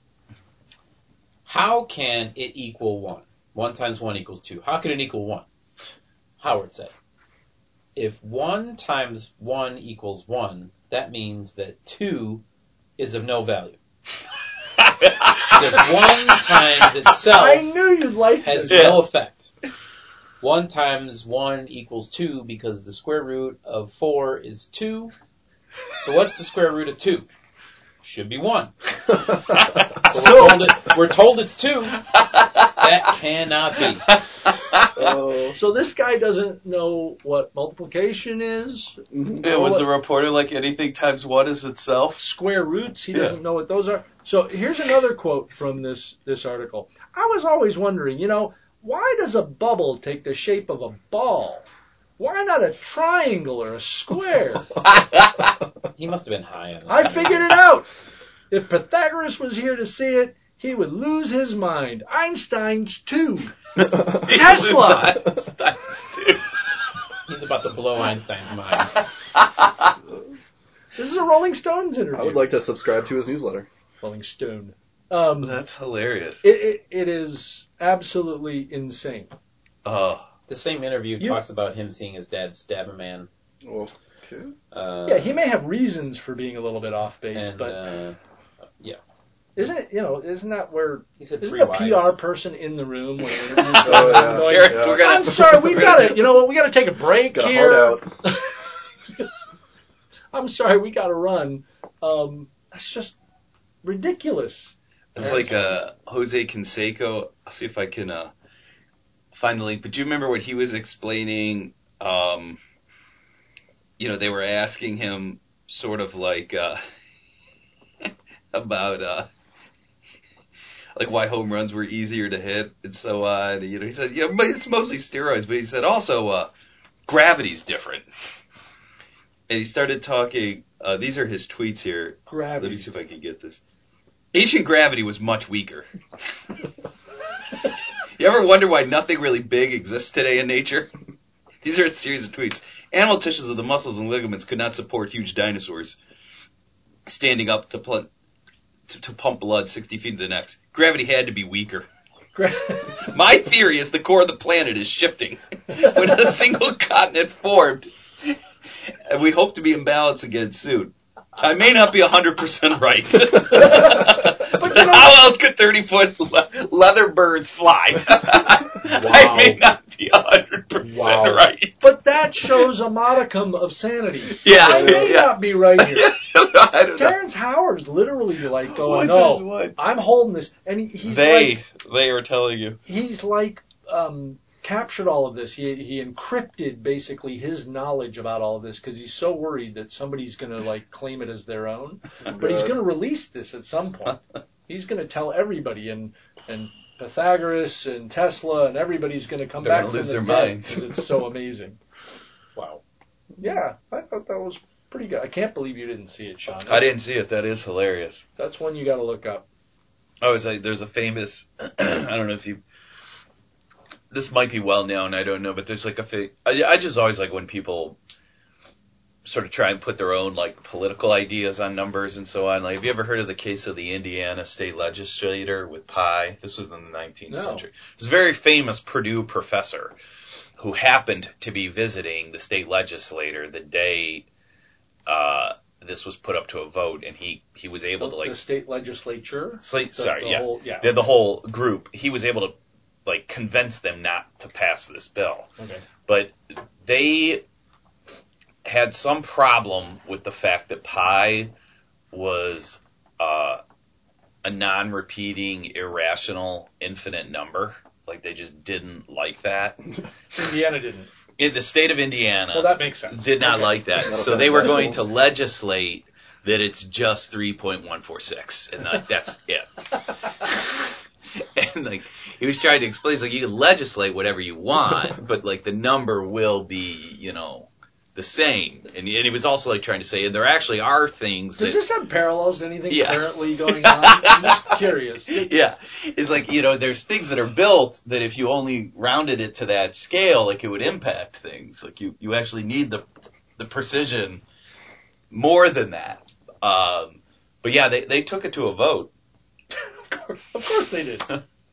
How can it equal one? One times one equals two. How can it equal one? Howard said, if one times one equals one, that means that two is of no value. Because one times I itself knew you'd like has this. no effect. One times one equals two because the square root of four is two. So what's the square root of two? Should be one. So we're told, it, we're told it's two. That cannot be. Oh. So this guy doesn't know what multiplication is. Mhm. Yeah, was the reporter like anything times one is itself? Square roots. He Yeah. doesn't know what those are. So here's another quote from this this article. I was always wondering, you know, why does a bubble take the shape of a ball? Why not a triangle or a square? He must have been high on this. I figured it out. If Pythagoras was here to see it, he would lose his mind. Einstein's too. Tesla. Einstein's too. He's about to blow Einstein's mind. This is a Rolling Stones interview. I would like to subscribe to his newsletter. Rolling Stone. Um, That's hilarious. It, it it is absolutely insane. Oh. The same interview You- talks about him seeing his dad stab a man. Okay. Uh, Yeah, he may have reasons for being a little bit off base, and, but uh, isn't it, you know, isn't that where, he said isn't three a wives. P R person in the room when the interview's Oh, going yeah. on, going, Terrence, we're gonna, I'm sorry, we've we're got gonna- to, you know what, we got to take a break Got a here. heart out. I'm sorry, we got to run. Um, that's just ridiculous. It's like uh, Jose Canseco. I'll see if I can uh, find the link. But do you remember what he was explaining? Um, you know, they were asking him sort of like uh, about uh, like why home runs were easier to hit and so on. You know, he said, yeah, but it's mostly steroids. But he said also uh, gravity's different. And he started talking. Uh, these are his tweets here. Gravity. Let me see if I can get this. Ancient gravity was much weaker. You ever wonder why nothing really big exists today in nature? These are a series of tweets. Animal tissues of the muscles and ligaments could not support huge dinosaurs standing up to, pl- to, to pump blood sixty feet into the necks. Gravity had to be weaker. My theory is the core of the planet is shifting. When a single continent formed, and we hope to be in balance again soon. I may not be one hundred percent right. But you know, how else could thirty-foot le- leather birds fly? I may not be one hundred percent Wow. right. but that shows a modicum of sanity. Yeah, I may yeah. not be right here. I don't know. Terrence Howard's literally like going, What is no, what? I'm holding this. And he, he's They, like, they are telling you. he's like, um, captured all of this. He he encrypted basically his knowledge about all of this because he's so worried that somebody's going to like claim it as their own. But he's going to release this at some point. He's going to tell everybody, and and Pythagoras and Tesla and everybody's going to come They're back gonna from lose the their dead minds. because it's so amazing. Wow. Yeah, I thought that was pretty good. I can't believe you didn't see it, Sean. I didn't see it. That is hilarious. That's one you got to look up. I was like, there's a famous, I don't know if you, this might be well known, I don't know, but there's like a, fa- I, I just always like when people sort of try and put their own like political ideas on numbers and so on. Like, have you ever heard of the case of the Indiana state legislator with pie? This was in the nineteenth No. century. It was a very famous Purdue professor who happened to be visiting the state legislator the day, uh, this was put up to a vote, and he, he was able The, to like the state legislature. Slate, The- sorry, the yeah. whole- yeah. The, the whole group, he was able to, like, convince them not to pass this bill. Okay. But they had some problem with the fact that pi was uh, a non-repeating, irrational, infinite number. Like, they just didn't like that. Indiana didn't. In the state of Indiana Well, that makes sense. did not Okay. like that. Not a So fan they of were decimals. going to legislate that it's just three point one four six, and like, that's it. And like, he was trying to explain, he's like, you can legislate whatever you want, but like the number will be, you know, the same. And, and he was also like trying to say, and there actually are things Does that, this have parallels to anything Yeah. currently going on? I'm just curious. yeah, it's like, you know, there's things that are built that if you only rounded it to that scale, like it would impact things. Like you, you actually need the, the precision more than that. Um, but yeah, they, they took it to a vote. Of course they did.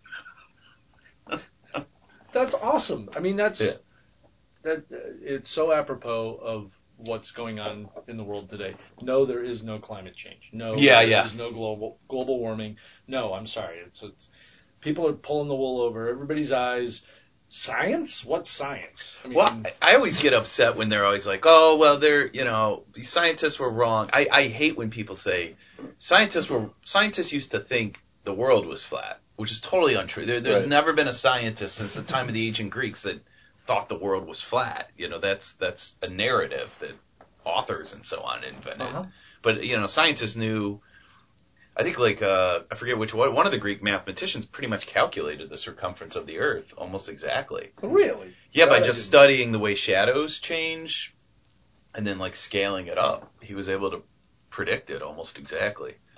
That's awesome. I mean, that's Yeah. that. Uh, it's so apropos of what's going on in the world today. No, there is no climate change. No, Yeah, there yeah. is no global global warming. No, I'm sorry. It's, it's people are pulling the wool over everybody's eyes. Science? What's science? I mean, Well, I I always get upset when they're always like, oh, well, they're, you know, these scientists were wrong. I, I hate when people say scientists were, scientists used to think the world was flat, which is totally untrue. There, there's Right. never been a scientist since the time of the ancient Greeks that thought the world was flat. You know, that's, that's a narrative that authors and so on invented. Uh-huh. But, you know, scientists knew, I think like, uh, I forget which one, one of the Greek mathematicians pretty much calculated the circumference of the earth almost exactly. really? Yeah, by That I just didn't- studying the way shadows change and then like scaling it up, he was able to predict it almost exactly.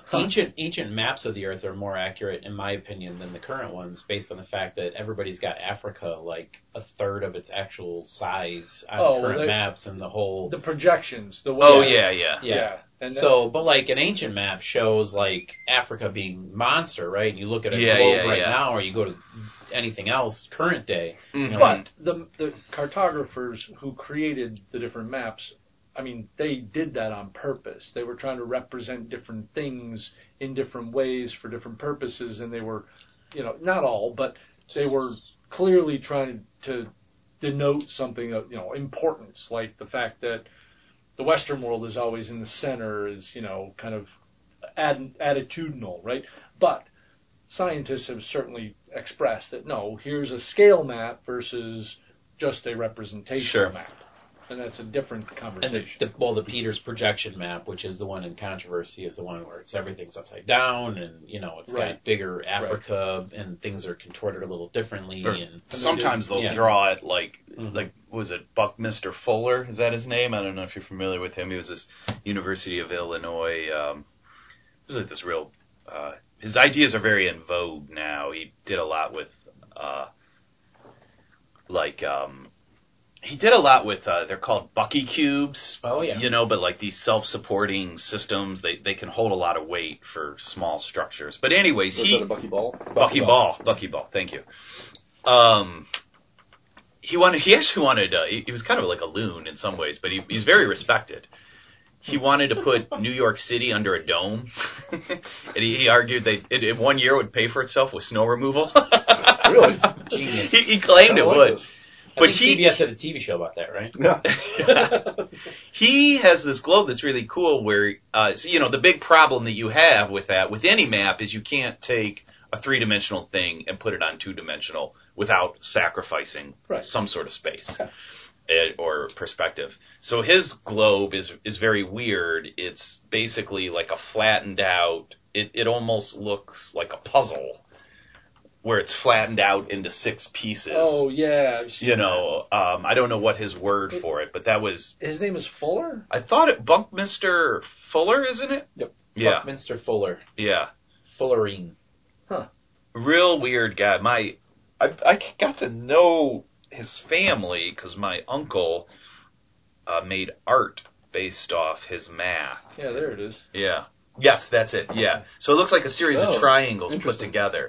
ancient ancient maps of the Earth are more accurate, in my opinion, than the current ones, based on the fact that everybody's got Africa like a third of its actual size on Oh, current they- maps, and the whole The projections, the way. Oh yeah, yeah. yeah. yeah. And So, but like an ancient map shows like Africa being monster, right? And you look at a Yeah, globe yeah, right yeah. now, or you go to anything else current day. Mhm. know, But the the cartographers who created the different maps, I mean, they did that on purpose. They were trying to represent different things in different ways for different purposes, and they were, you know, not all, but they were clearly trying to denote something of, you know, importance, like the fact that the Western world is always in the center, is, you know, kind of ad, attitudinal, right? But scientists have certainly expressed that no, here's a scale map versus just a representational Sure. map, and that's a different And conversation. the, the, well, the Peters projection map, which is the one in controversy, is the one where it's everything's upside down, and you know it's Right. got bigger Africa, and things are contorted a little differently. Or And sometimes they'll Yeah. draw it like, Mhm. like was it Buckminster Fuller? Is that his name? I don't know if you're familiar with him. He was this University of Illinois. Um, he was like this real. Uh, his ideas are very in vogue now. He did a lot with, uh, like, um, he did a lot with. Uh, they're called Bucky cubes. oh yeah, You know, but like these self-supporting systems, they they can hold a lot of weight for small structures. But anyways, Was he that a Bucky Ball? Bucky Ball. Bucky Ball. Thank you. Um, he wanted. He actually wanted. Uh, he, he was kind of like a loon in some ways, but he, he's very respected. He wanted to put New York City under a dome, and he, he argued that it, in one year it would pay for itself with snow removal. Really? genius. he, he claimed I it like would. this. I But think he, C B S had a T V show about that, right? Yeah. he has this globe that's really cool where, uh, so, you know, the big problem that you have with that, with any map, is you can't take a three-dimensional thing and put it on two-dimensional without sacrificing Right. some sort of space. Okay. eh, Or perspective. So his globe is is very weird. It's basically like a flattened out, it, it almost looks like a puzzle where it's flattened out into six pieces. Oh yeah, I've seen You know, um, I don't know what his word for it, but that was, that. His name is Fuller. I thought it, Buckminster Fuller, isn't it? Yep. Yeah, Buckminster Fuller, yeah. Fullerine. Real weird guy. My, I, I got to know his family because my uncle uh, made art based off his math. Yeah, there it is. Yeah. Yes, that's it. Yeah. So it looks like a series Oh, of triangles put interesting. together.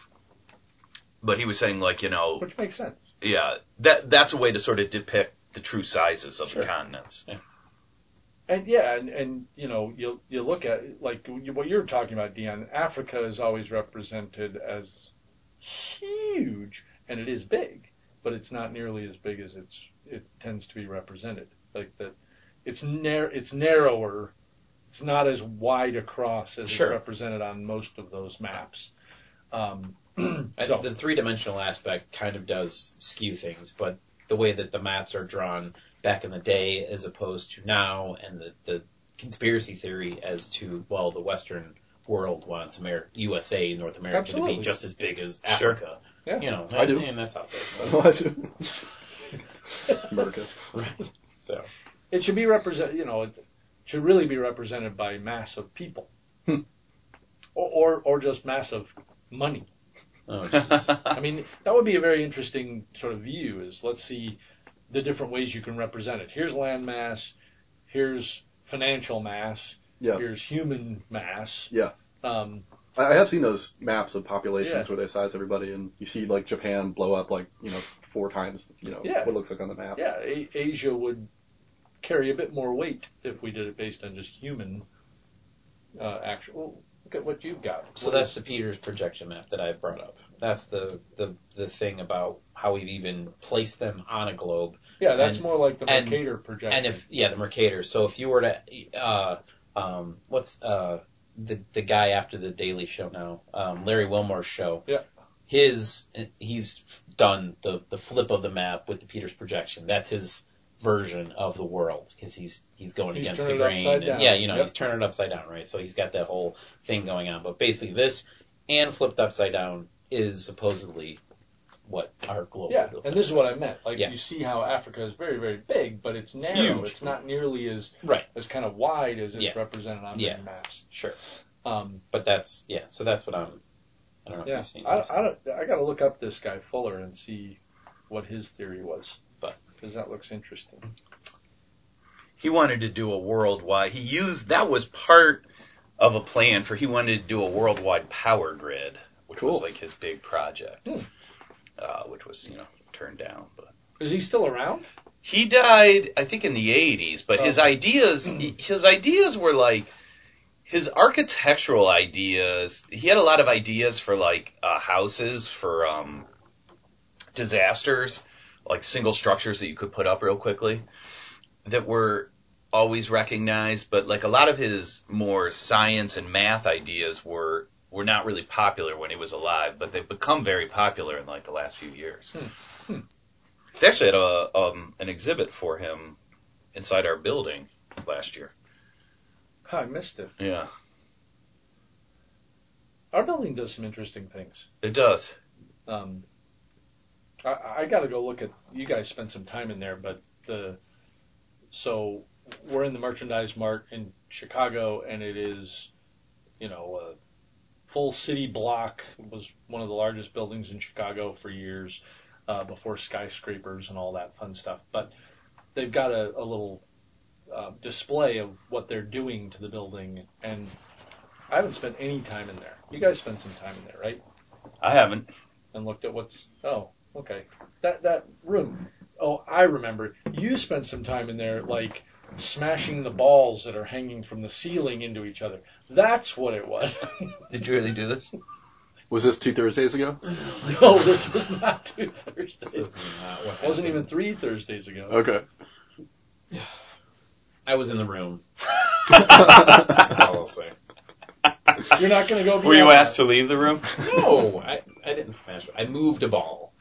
But he was saying, like, you know, Which makes sense. yeah, that that's a way to sort of depict the true sizes of Sure. the continents. And yeah, and, and you know, you you look at like you- what you're talking about, Dion. Africa is always represented as huge, and it is big, but it's not nearly as big as it's it tends to be represented. Like that, it's nar- it's narrower. It's not as wide across as Sure. it's represented on most of those maps. Um, And so the three-dimensional aspect kind of does skew things, but the way that the maps are drawn back in the day as opposed to now, and the, the conspiracy theory as to, well, the Western world wants Amer- U S A, North America, to Absolutely. be just as big as Sure. Africa. yeah, You know, I do. and that's out there. So. What? America. Right. So, it should be represent. You know, it should really be represented by mass of people, Hmm. or, or or just mass of money. oh, geez. I mean, that would be a very interesting sort of view. Is let's see the different ways you can represent it. Here's land mass. Here's financial mass. Yeah. Here's human mass. Yeah. Um, I I have seen those maps of populations Yeah. where they size everybody, and you see like Japan blow up like you know four times you know Yeah. what it looks like on the map. yeah, A- Asia would carry a bit more weight if we did it based on just human uh, actual. Look at what you've got. So What that's is- the Peters projection map that I brought up. That's the, the, the thing about how we've even placed them on a globe. yeah, that's and- more like the and- Mercator projection. And if, yeah, the Mercator. So if you were to, uh, um, what's, uh, the, the guy after the Daily Show now, um, Larry Wilmore's show. Yeah. His, he's done the, the flip of the map with the Peters projection. That's his version of the world because he's, he's going He's against the turning it grain. upside And, down. yeah, you know, Yep. he's turning it upside down, right? So he's got that whole thing going on. But basically this and flipped upside down is supposedly what our globe Yeah, would look and like. this is what I meant. Like Yeah. you see how Africa is very, very big, but it's narrow. Huge. It's not nearly as Right. as kind of wide as it's Yeah. represented on Yeah. many maps. Sure. Um, But that's yeah. So that's what I'm. I don't know if yeah, you've seen. I, you've seen I, don't, I got to look up this guy Fuller and see what his theory was, But- because that looks interesting. He wanted to do a worldwide. He used that was part of a plan for he wanted to do a worldwide power grid, which Cool. was like his big project, Hmm. uh, which was you know turned down. But Is he still around? he died, I think, in the eighties. But his Oh. ideas, his ideas were like his architectural ideas. He had a lot of ideas for like uh, houses for um, disasters, like single structures that you could put up real quickly, that were always recognized, but like a lot of his more science and math ideas were were not really popular when he was alive, but they've become very popular in like the last few years. Hmm. Hmm. They actually had a um, an exhibit for him inside our building last year. Oh, I missed it. Yeah, Our building does some interesting things. it does. Um, I, I got to go look at. You guys spent some time in there, but the so we're in the Merchandise Mart in Chicago, and it is, you know, a full city block. It was one of the largest buildings in Chicago for years, uh, before skyscrapers and all that fun stuff. But they've got a, a little uh, display of what they're doing to the building, and I haven't spent any time in there. You guys spent some time in there, right? I haven't. And looked at what's oh okay that that room. Oh, I remember you spent some time in there, like smashing the balls that are hanging from the ceiling into each other. That's what it was. Did you really do this? Was this two Thursdays ago? No, this was not two This Thursdays. is not what It wasn't even happened. three Thursdays ago. Okay. I was in the room. That's all I'll say. You're not going to go. Were you beyond asked that. to leave the room? No, I, I didn't smash it. I moved a ball.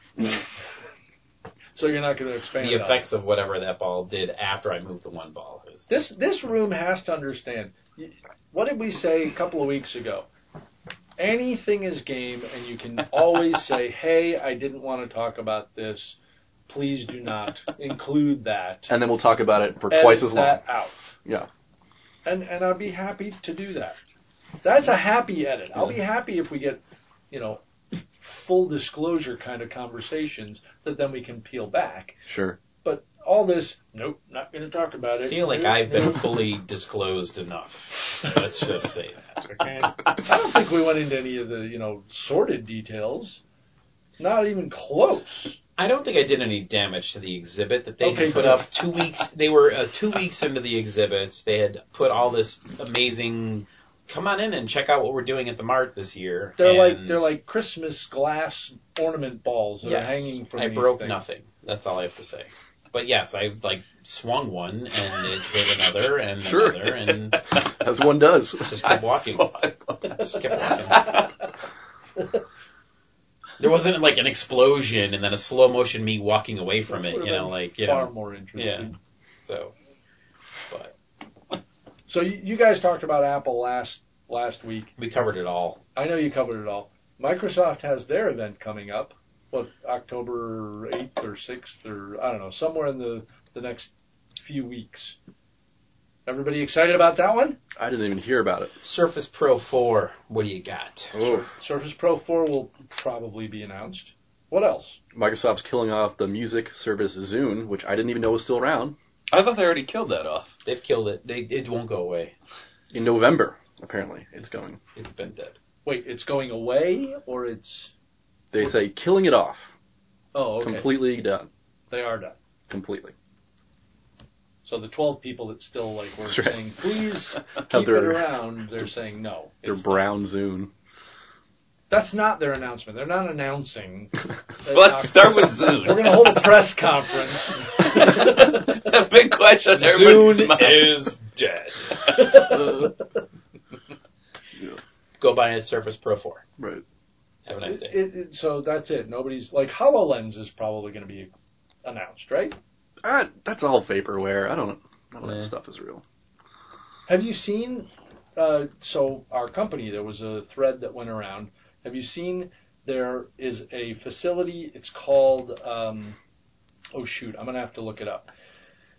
So you're not going to expand. The on it. effects of whatever that ball did after I moved the one ball is This this room has to understand. What did we say a couple of weeks ago? Anything is game, and you can always say, "Hey, I didn't want to talk about this. Please do not include that." And then we'll talk about it for Edit twice as long. that out. Yeah. And and I'd be happy to do that. That's a happy edit. I'll be happy if we get, you know, full disclosure kind of conversations that then we can peel back. Sure. But all this, nope, not going to talk about it. I feel like Nope, I've been nope. fully disclosed enough. Let's just say that. Okay. I don't think we went into any of the, you know, sordid details. Not even close. I don't think I did any damage to the exhibit that they Okay, had put good. up two weeks. They were uh, two weeks into the exhibit. They had put all this amazing. Come on in and check out what we're doing at the Mart this year. They're and like they're like Christmas glass ornament balls that yes, are hanging from I these broke things. nothing. That's all I have to say. But yes, I like swung one and it hit another and Sure. another and As one does. just kept walking. I Just kept walking. There wasn't like an explosion and then a slow motion me walking away from Which it, would you have know, been like you far know, more interesting. yeah. So, but So you, you guys talked about Apple last last week. we covered it all. I know you covered it all. Microsoft has their event coming up. What, October eighth or sixth or I don't know, somewhere in the the next few weeks. Everybody excited about that one? I didn't even hear about it. Surface Pro four. What do you got? Oh. Surface Pro four will probably be announced. What else? Microsoft's killing off the music service Zune, which I didn't even know was still around, thought they already killed that off. They've killed it. They, it won't go away. in November. Apparently, it's going. It's been dead. Wait, it's going away or it's They say killing it off, oh okay. completely done, They are done. completely. So the twelve people that still like were That's right. saying please Have keep it their- around, they're saying no. Their it's brown Zune. That's not their announcement. They're not announcing. Let's start with We're Zune. going to hold a press conference. The big question on everybody's Zune mind. is dead. Yeah, Go buy a Surface Pro four. right. Have a nice It- day. it- it- so that's it. Nobody's like HoloLens is probably going to be announced, right? Uh, that's all vaporware. I don't. None of Yeah. that stuff is real. Have you seen? Uh, so our company, there was a thread that went around. Have you seen? There is a facility. It's called. Um, oh shoot! I'm gonna have to look it up.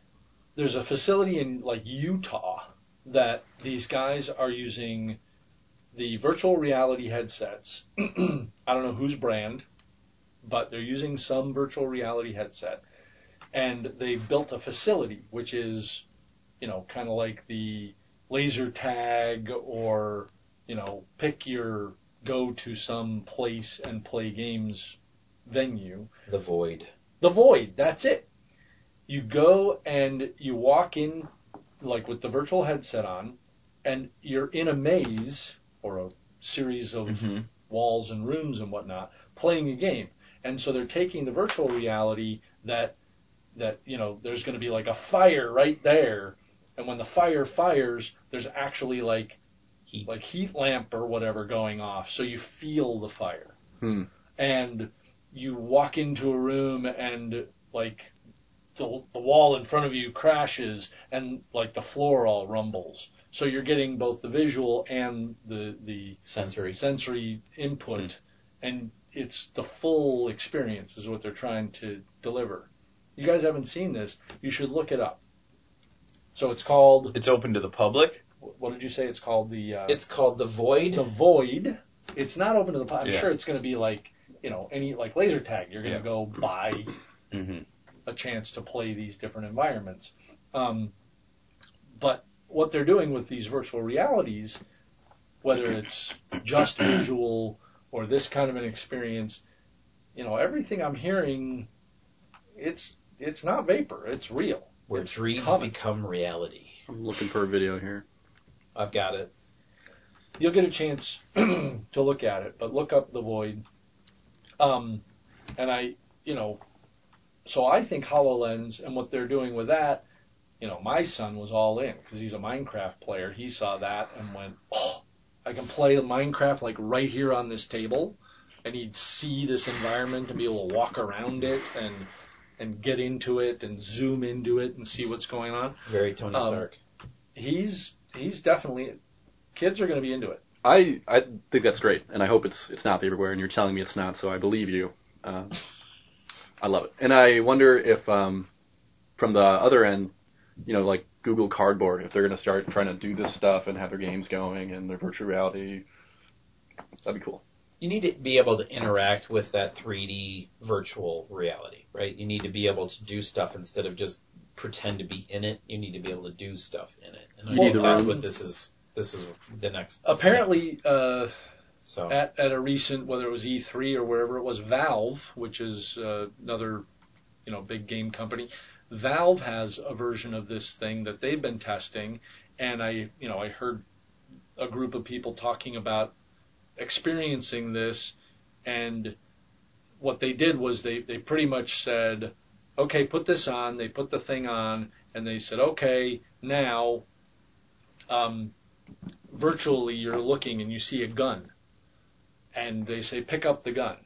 There's a facility in like Utah that these guys are using the virtual reality headsets, I don't know whose brand, but they're using some virtual reality headset, and they built a facility, which is, you know, kind of like the laser tag or, you know, pick your go to some place and play games venue. The Void. The Void, that's it. You go and you walk in, like with the virtual headset on, and you're in a maze or a series of mm-hmm. walls and rooms and whatnot, playing a game. And so they're taking the virtual reality that, that you know, there's going to be like a fire right there, and when the fire fires, there's actually like heat. like heat lamp or whatever going off, so you feel the fire. Hmm. And you walk into a room and like the, the wall in front of you crashes and like the floor all rumbles. So you're getting both the visual and the the sensory sensory input, mm. and it's the full experience is what they're trying to deliver. You guys haven't seen this, you should look it up. So it's called... It's open to the public? What did you say it's called? The uh, It's called The Void? The Void. It's not open to the public. I'm yeah. sure it's going to be like, you know, any like laser tag. You're going to yeah. go buy mm-hmm. a chance to play these different environments. Um, but what they're doing with these virtual realities, whether it's just visual or this kind of an experience, you know, everything I'm hearing, it's it's not vapor, it's real. Where it's dreams coming. become reality. I'm looking for a video here. I've got it. You'll get a chance to look at it, but look up The Void. Um, and I, you know, so I think HoloLens and what they're doing with that, you know, my son was all in because he's a Minecraft player. He saw that and went, oh, I can play Minecraft like right here on this table, and he'd see this environment and be able to walk around it and and get into it and zoom into it and see what's going on. Very Tony um, Stark. He's he's definitely, kids are going to be into it. I I think that's great, and I hope it's it's not vaporware, and you're telling me it's not, so I believe you. Uh, I love it, and I wonder if um, from the other end, you know, like Google Cardboard, if they're going to start trying to do this stuff and have their games going and their virtual reality, that'd be cool. You need to be able to interact with that three D virtual reality, right? You need to be able to do stuff instead of just pretend to be in it. You need to be able to do stuff in it, and I You think need the that's room. what this is. This is the next. Apparently, uh, so at, at a recent, whether it was E three or wherever it was, Valve, which is uh, another, you know, big game company, Valve has a version of this thing that they've been testing, and I, you know, I heard a group of people talking about experiencing this, and what they did was they, they pretty much said, okay, put this on. They put the thing on, and they said, okay, now, um, virtually you're looking and you see a gun, and they say pick up the gun,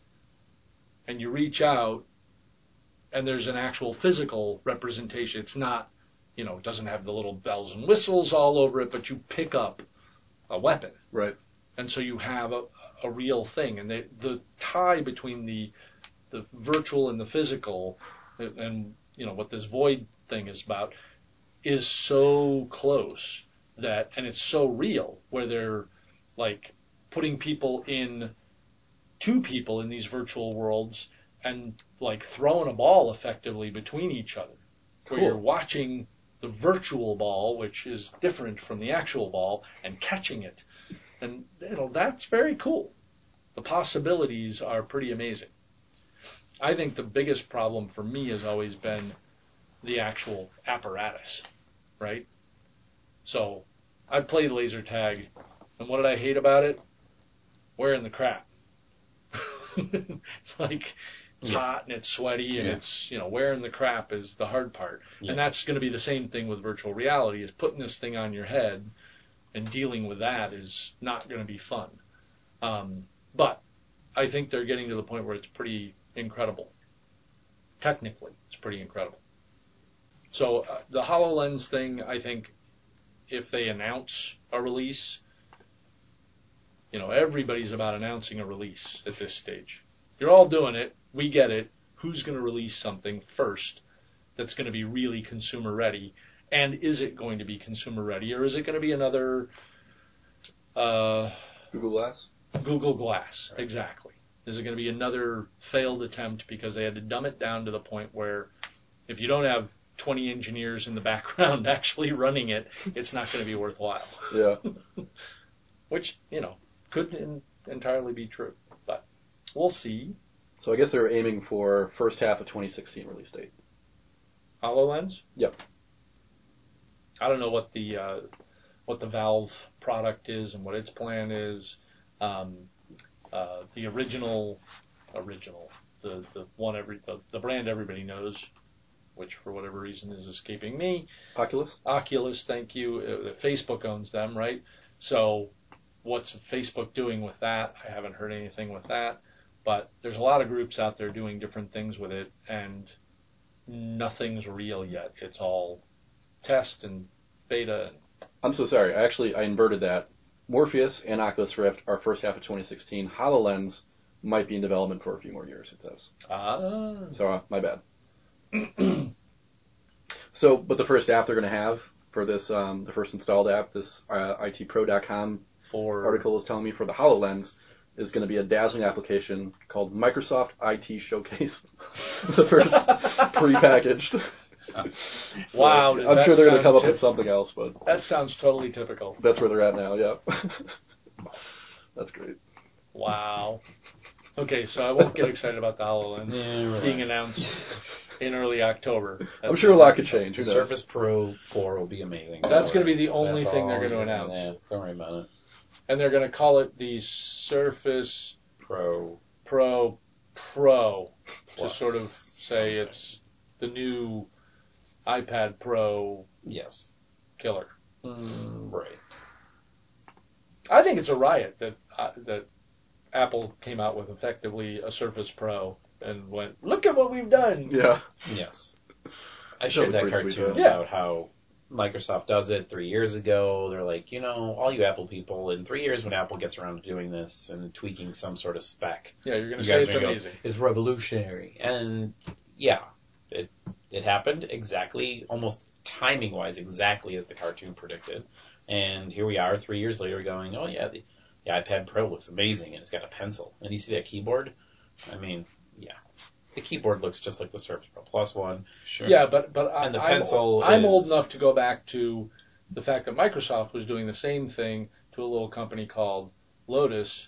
and you reach out and there's an actual physical representation. It's not, you know, it doesn't have the little bells and whistles all over it, but you pick up a weapon, Right. and so you have a, a real thing. And they, the tie between the the virtual and the physical, and you know what this Void thing is about, is so close. That, and it's so real, where they're like putting people in, two people in these virtual worlds, and like throwing a ball effectively between each other. Where Cool. you're watching the virtual ball, which is different from the actual ball, and catching it. And you know, that's very cool. The possibilities are pretty amazing. I think the biggest problem for me has always been the actual apparatus, right? So, I played laser tag, and what did I hate about it? Wearing the crap. It's like, it's yeah. hot and it's sweaty, and Yeah. it's, you know, wearing the crap is the hard part. Yeah. And that's going to be the same thing with virtual reality, is putting this thing on your head, and dealing with that is not going to be fun. Um, but I think they're getting to the point where it's pretty incredible. Technically, it's pretty incredible. So, uh, the HoloLens thing, I think, if they announce a release, you know, everybody's about announcing a release at this stage. You're all doing it. We get it. Who's going to release something first that's going to be really consumer ready? And is it going to be consumer ready, or is it going to be another Uh, Google Glass? Google Glass, exactly. Is it going to be another failed attempt because they had to dumb it down to the point where if you don't have twenty engineers in the background actually running it, it's not going to be worthwhile. Yeah. Which, you know, could in, entirely be true. But we'll see. So I guess they're aiming for first half of twenty sixteen release date. HoloLens? Yep. I don't know what the uh, what the Valve product is and what its plan is. Um, uh, the original, original, the the one every the, the brand everybody knows, which for whatever reason is escaping me. Oculus? Oculus, thank you. Uh, Facebook owns them, right? So what's Facebook doing with that? I haven't heard anything with that. But there's a lot of groups out there doing different things with it, and nothing's real yet. It's all test and beta. I'm so sorry. I actually I inverted that. Morpheus and Oculus Rift are first half of twenty sixteen. HoloLens might be in development for a few more years, it says. Ah. So, uh, my bad. So, but the first app they're going to have for this, um, the first installed app, this uh, I T pro dot com For article is telling me for the HoloLens, is going to be a dazzling application called Microsoft I T Showcase. The first prepackaged. So wow, does I'm that sure they're going to sound come up tip- with something else, but That sounds totally typical. that's where they're at now, yeah. That's great. Wow. Okay, so I won't get excited about the HoloLens Yeah, relax. being announced in early October. I'm That's sure a lot could change. The Who knows? Surface Pro four will be amazing. That's Don't gonna be worry. the only That's thing they're all gonna you're announce. Yeah, don't worry about it. And they're going to call it the Surface Pro Pro Pro Plus to sort of say something. it's the new iPad Pro Yes. killer. Mm, right. I think it's a riot that uh, that Apple came out with effectively a Surface Pro and went, look at what we've done. Yeah. Yes. I That shared was that pretty cartoon sweet, though. Yeah. about how Microsoft does it three years ago. They're like, you know, all you Apple people, in three years when Apple gets around to doing this and tweaking some sort of spec, Yeah, you're going you to say guys it's are gonna amazing. go, it's revolutionary. And yeah, it it happened exactly, almost timing-wise, exactly as the cartoon predicted. And here we are three years later going, oh yeah, the, the iPad Pro looks amazing and it's got a pencil. And you see that keyboard? I mean, yeah. The keyboard looks just like the Surface Pro Plus one. Sure. Yeah, but but I, And the I'm, pencil I'm is- old enough to go back to the fact that Microsoft was doing the same thing to a little company called Lotus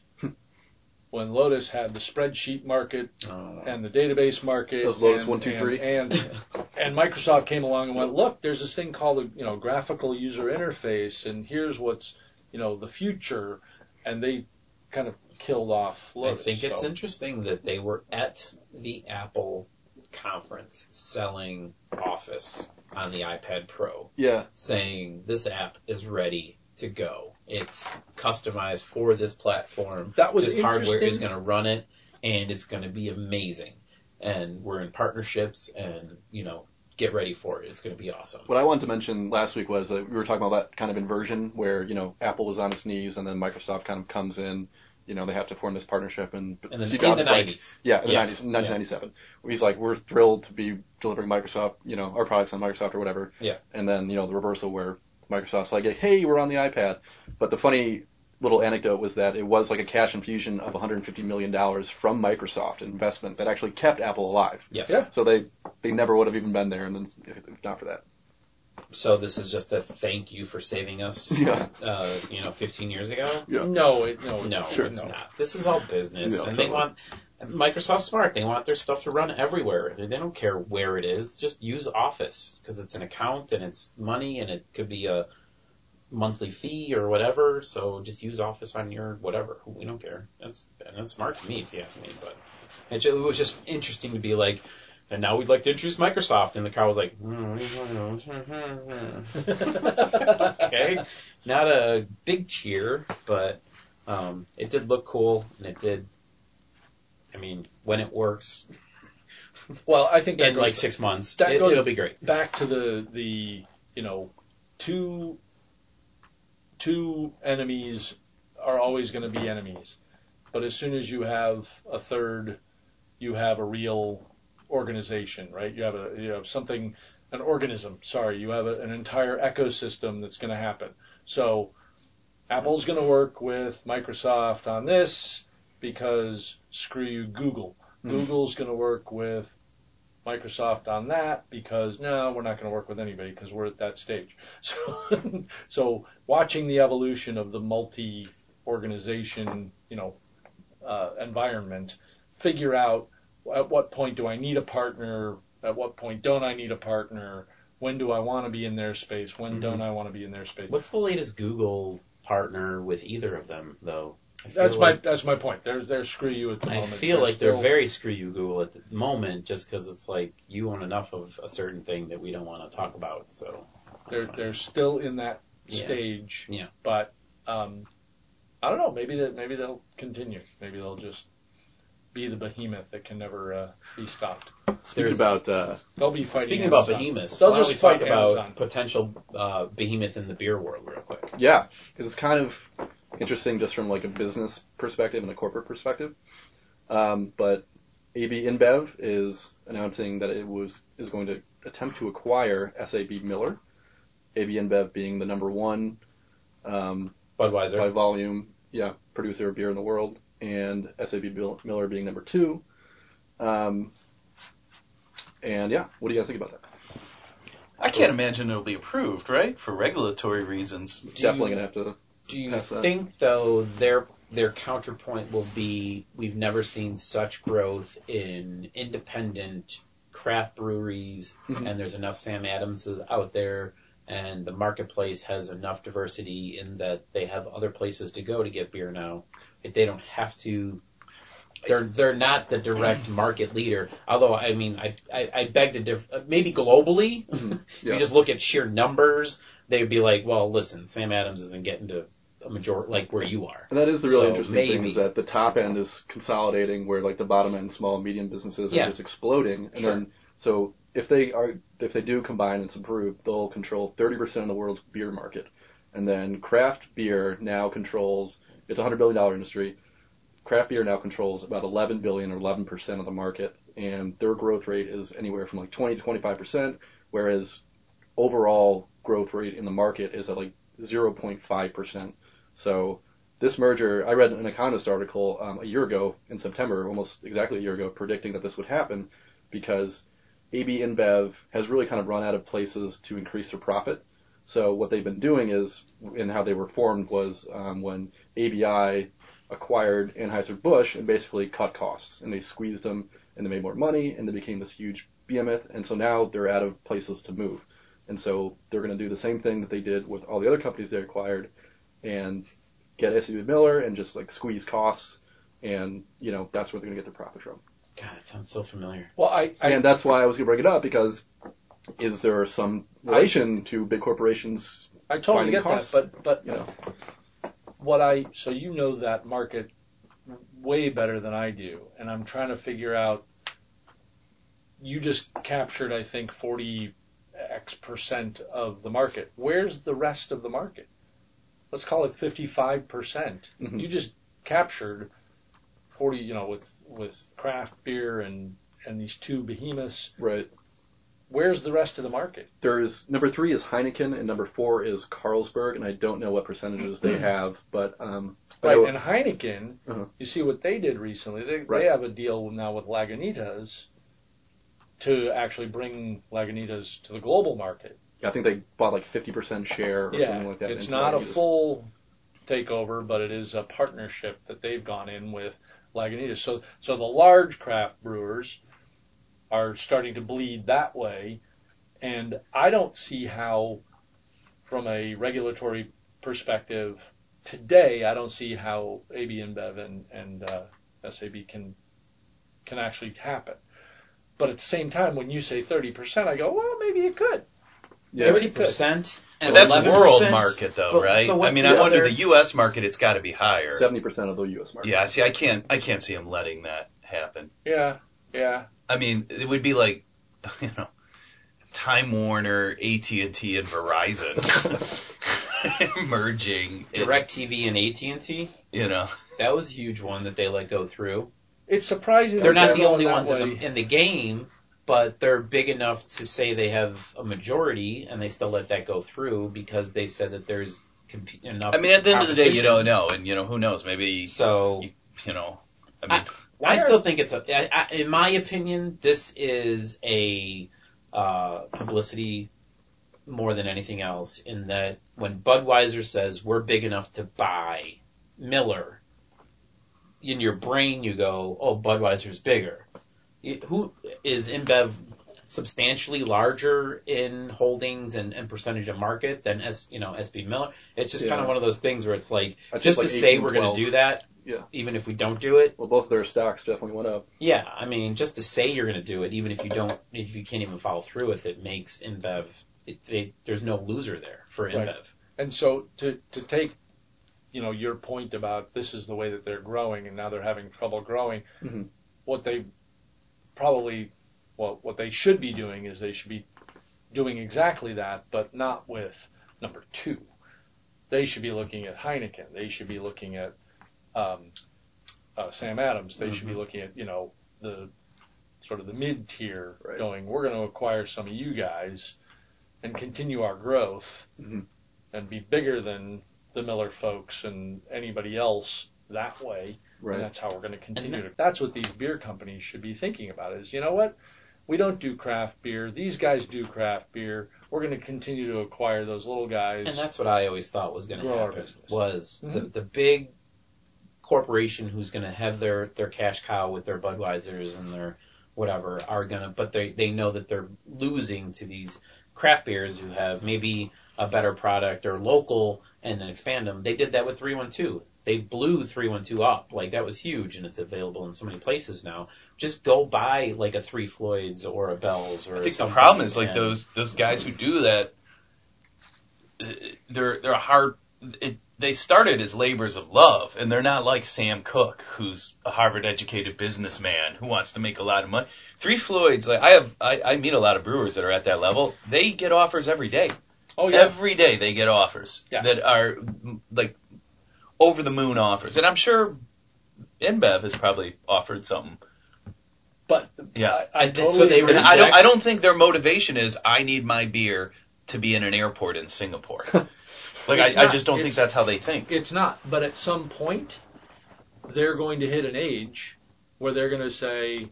when Lotus had the spreadsheet market Oh. and the database market. That was Lotus and, one, two, and, three. And, and Microsoft came along and went, look, there's this thing called a you know graphical user interface, and here's what's you know the future, and they kind of killed off Lotus. I think it's so. interesting that they were at the Apple conference selling Office on the iPad Pro, Yeah. saying this app is ready to go. It's customized for this platform. That was this hardware is interesting. going to run it, and it's going to be amazing. And we're in partnerships, and you know, get ready for it. It's going to be awesome. What I wanted to mention last week was that we were talking about that kind of inversion where, you know, Apple was on its knees and then Microsoft kind of comes in. You know, they have to form this partnership. And In the, Steve in Jobs the is like- nineties. Yeah, in the Yeah. nineties, nineteen ninety-seven. Where he's like, we're thrilled to be delivering Microsoft, you know, our products on Microsoft or whatever. Yeah. And then, you know, the reversal where Microsoft's like, hey, we're on the iPad. But the funny little anecdote was that it was like a cash infusion of one hundred fifty million dollars from Microsoft investment that actually kept Apple alive. Yes. Yeah. So they, they never would have even been there and then if, if not for that. So this is just a thank you for saving us, Yeah. uh, you know, fifteen years ago? Yeah. No, it, no, it's, No, Sure. it's no. not. This is all business, Yeah, and they totally. want Microsoft's smart. They want their stuff to run everywhere. They don't care where it is. Just use Office because it's an account and it's money, and it could be a monthly fee or whatever. So just use Office on your whatever. We don't care. That's and that's smart to me if you ask me. But it, ju- it was just interesting to be like. And now we'd like to introduce Microsoft, and the car was like, okay, not a big cheer, but um, it did look cool, and it did. I mean, when it works Well, I think that in goes like six months, that it, goes it'll be great. back to the the you know two two enemies are always going to be enemies, but as soon as you have a third, you have a real organization, right? You have a you have something, an organism. Sorry, you have a, an entire ecosystem that's going to happen. So Apple's going to work with Microsoft on this because screw you, Google. Mm. Google's going to work with Microsoft on that because no, we're not going to work with anybody because we're at that stage. So, so watching the evolution of the multi-organization, you know, uh, environment, figure out at what point do I need a partner, at what point don't I need a partner, when do I want to be in their space, when mm-hmm. don't I want to be in their space. What's the latest Google partner with either of them, though? That's like, my that's my point. They're they're screw you at the I moment. I feel they're like still, they're very screw you Google at the moment, just because it's like you own enough of a certain thing that we don't want to talk about. So they're fine. they're still in that yeah. stage. Yeah. But um, I don't know. Maybe that maybe they'll continue. Maybe they'll just be the behemoth that can never uh, be stopped. Speaking There's, about uh, they'll be fighting. Speaking Amazon. about behemoths, they'll why don't just we talk fight about Amazon. potential uh, behemoth in the beer world real quick? Yeah, because it's kind of interesting just from like a business perspective and a corporate perspective. Um, but A B InBev is announcing that it was is going to attempt to acquire S A B Miller. A B InBev being the number one um, Budweiser by volume, yeah, producer of beer in the world, and S A B Miller being number two. Um, and yeah, what do you guys think about that? I can't imagine it'll be approved, right? For regulatory reasons. Do Definitely you, gonna have to. Do you think though their their counterpoint will be we've never seen such growth in independent craft breweries, mm-hmm. and there's enough Sam Adamses out there, and the marketplace has enough diversity in that they have other places to go to get beer now. If they don't have to. They're they're not the direct market leader. Although I mean I I, I beg to differ. Maybe globally, mm-hmm. yeah. you just look at sheer numbers, they'd be like, well, listen, Sam Adams isn't getting to a majority like where you are. And that is the really so interesting maybe. thing is that the top end is consolidating, where like the bottom end, small and medium businesses yeah. are just exploding. And sure. then so if they are if they do combine and improve, they'll control thirty percent of the world's beer market, and then craft beer now controls it's a hundred billion dollar industry. Craft beer now controls about eleven billion or eleven percent of the market, and their growth rate is anywhere from like twenty to twenty-five percent, whereas overall growth rate in the market is at like zero point five percent. So this merger, I read an Economist article um, a year ago in September, almost exactly a year ago, predicting that this would happen because A B InBev has really kind of run out of places to increase their profit. So what they've been doing is, and how they were formed was um, when A B I acquired Anheuser-Busch and basically cut costs, and they squeezed them, and they made more money, and they became this huge behemoth, and so now they're out of places to move. And so they're going to do the same thing that they did with all the other companies they acquired, and get S A B Miller and just like squeeze costs, and you know that's where they're going to get their profit from. God, it sounds so familiar. Well, I, I and that's why I was going to bring it up, because is there some relation I, to big corporations? I totally get costs? that, but but you know. What I so you know that market way better than I do, and I'm trying to figure out. You just captured, I think, forty X percent of the market. Where's the rest of the market? Let's call it fifty-five percent. Mm-hmm. You just captured forty, you know, with with craft beer and and these two behemoths. Right. Where's the rest of the market? There's number three is Heineken, and number four is Carlsberg, and I don't know what percentages they have, but um. Right, know, and Heineken, uh-huh. you see what they did recently. They right. they have a deal now with Lagunitas to actually bring Lagunitas to the global market. Yeah, I think they bought like fifty percent share or yeah, something like that. It's not Lagunitas. A full takeover, but it is a partnership that they've gone in with Lagunitas. So so the large craft brewers are starting to bleed that way, and I don't see how, from a regulatory perspective, today I don't see how A B InBev and, and uh, S A B can can actually happen. But at the same time, when you say thirty percent, I go, well, maybe it could. Yeah, thirty percent? And but that's world market, though, but, right? So I mean, I wonder other... the U S market, it's got to be higher. seventy percent of the U S market. Yeah, see, I can't, I can't see them letting that happen. Yeah, yeah. I mean, it would be like, you know, Time Warner, A T and T, and Verizon merging. DirecTV and A T and T? You know. That was a huge one that they let go through. It's surprising. They're not the only ones in the, in the game, but they're big enough to say they have a majority, and they still let that go through because they said that there's comp- enough. I mean, at the end of the day, you competition. don't know, and you know who knows. Maybe So you, you know. I mean, I, I still think it's a. I, I, in my opinion, this is a uh, publicity more than anything else. In that, when Budweiser says we're big enough to buy Miller, in your brain you go, "Oh, Budweiser's bigger." Who is InBev substantially larger in holdings and, and percentage of market than S, you know, S B Miller? It's just Yeah. kind of one of those things where it's like, I think just like to say eighteen, we're going twelve. to do that, Yeah. even if we don't do it. Well, both their stocks definitely went up. Yeah, I mean, just to say you're going to do it, even if you don't, if you can't even follow through with it, makes InBev. It, they, there's no loser there for InBev. Right. And so to to take, you know, your point about this is the way that they're growing, and now they're having trouble growing. Mm-hmm. What they probably, well, what they should be doing is they should be doing exactly that, but not with number two. They should be looking at Heineken. They should be looking at um, uh, Sam Adams. They mm-hmm. should be looking at, you know, the sort of the mid-tier, right. going, we're going to acquire some of you guys and continue our growth mm-hmm. and be bigger than the Miller folks and anybody else that way. Right. And that's how we're going to continue. To, that's what these beer companies should be thinking about is, you know what? We don't do craft beer. These guys do craft beer. We're going to continue to acquire those little guys. And that's what I always thought was going to happen, was mm-hmm. the, the big corporation who's going to have their, their cash cow with their Budweisers and their whatever are going to, but they, they know that they're losing to these craft beers who have maybe a better product or local and then expand them. They did that with three one two. They blew three one two up. Like, that was huge, and it's available in so many places now. Just go buy, like, a Three Floyds or a Bell's or I think something. the problem is, like, and those those guys who do that, they're they're a hard... It, they started as labors of love, and they're not like Sam Cooke, who's a Harvard-educated businessman who wants to make a lot of money. Three Floyds, like, I have, I, I meet a lot of brewers that are at that level. They get offers every day. Oh, yeah. Every day they get offers yeah. that are, like, over-the-moon offers. And I'm sure InBev has probably offered something. But yeah, I, I totally so they agree. I don't. I don't think their motivation is I need my beer to be in an airport in Singapore. Like I, I just don't think that's how they think. It's not. But at some point, they're going to hit an age where they're going to say,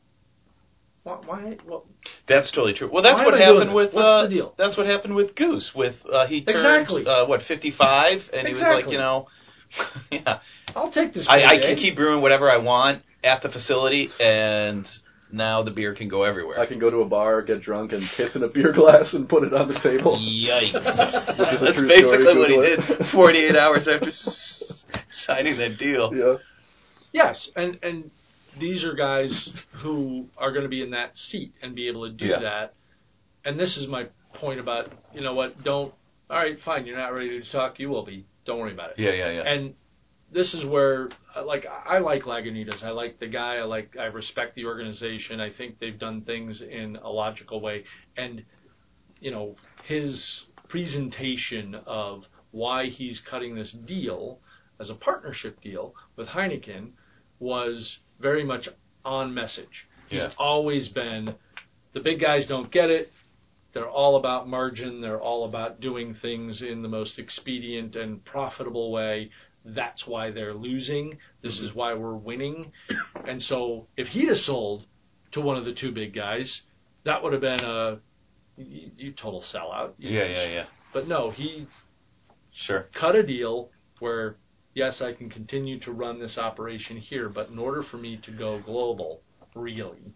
"Why? why well, that's totally true." Well, that's why what am I doing happened this? with. What's Uh, the deal? That's what happened with Goose. With uh, he turned Exactly. uh, what fifty-five, and he was like, Exactly. you know, yeah. I'll take this. I, I day. can keep brewing whatever I want at the facility, and now the beer can go everywhere. I can go to a bar, get drunk, and piss in a beer glass and put it on the table. Yikes. Which is a That's true basically story. what he Google did it. forty-eight hours after s- signing that deal. Yeah. Yes, and and these are guys who are going to be in that seat and be able to do Yeah. that. And this is my point about, you know what, don't, all right, fine, you're not ready to talk, you will be. Don't worry about it. Yeah, yeah, yeah. And this is where, like, I like Lagunitas. I like the guy. I like, I respect the organization. I think they've done things in a logical way. And, you know, his presentation of why he's cutting this deal as a partnership deal with Heineken was very much on message. He's Yeah. always been, the big guys don't get it. They're all about margin. They're all about doing things in the most expedient and profitable way. That's why they're losing. This mm-hmm. is why we're winning. And so if he'd have sold to one of the two big guys, that would have been a you, you total sellout. You Yeah, know, yeah, yeah. But no, he Sure. cut a deal where, yes, I can continue to run this operation here, but in order for me to go global, really,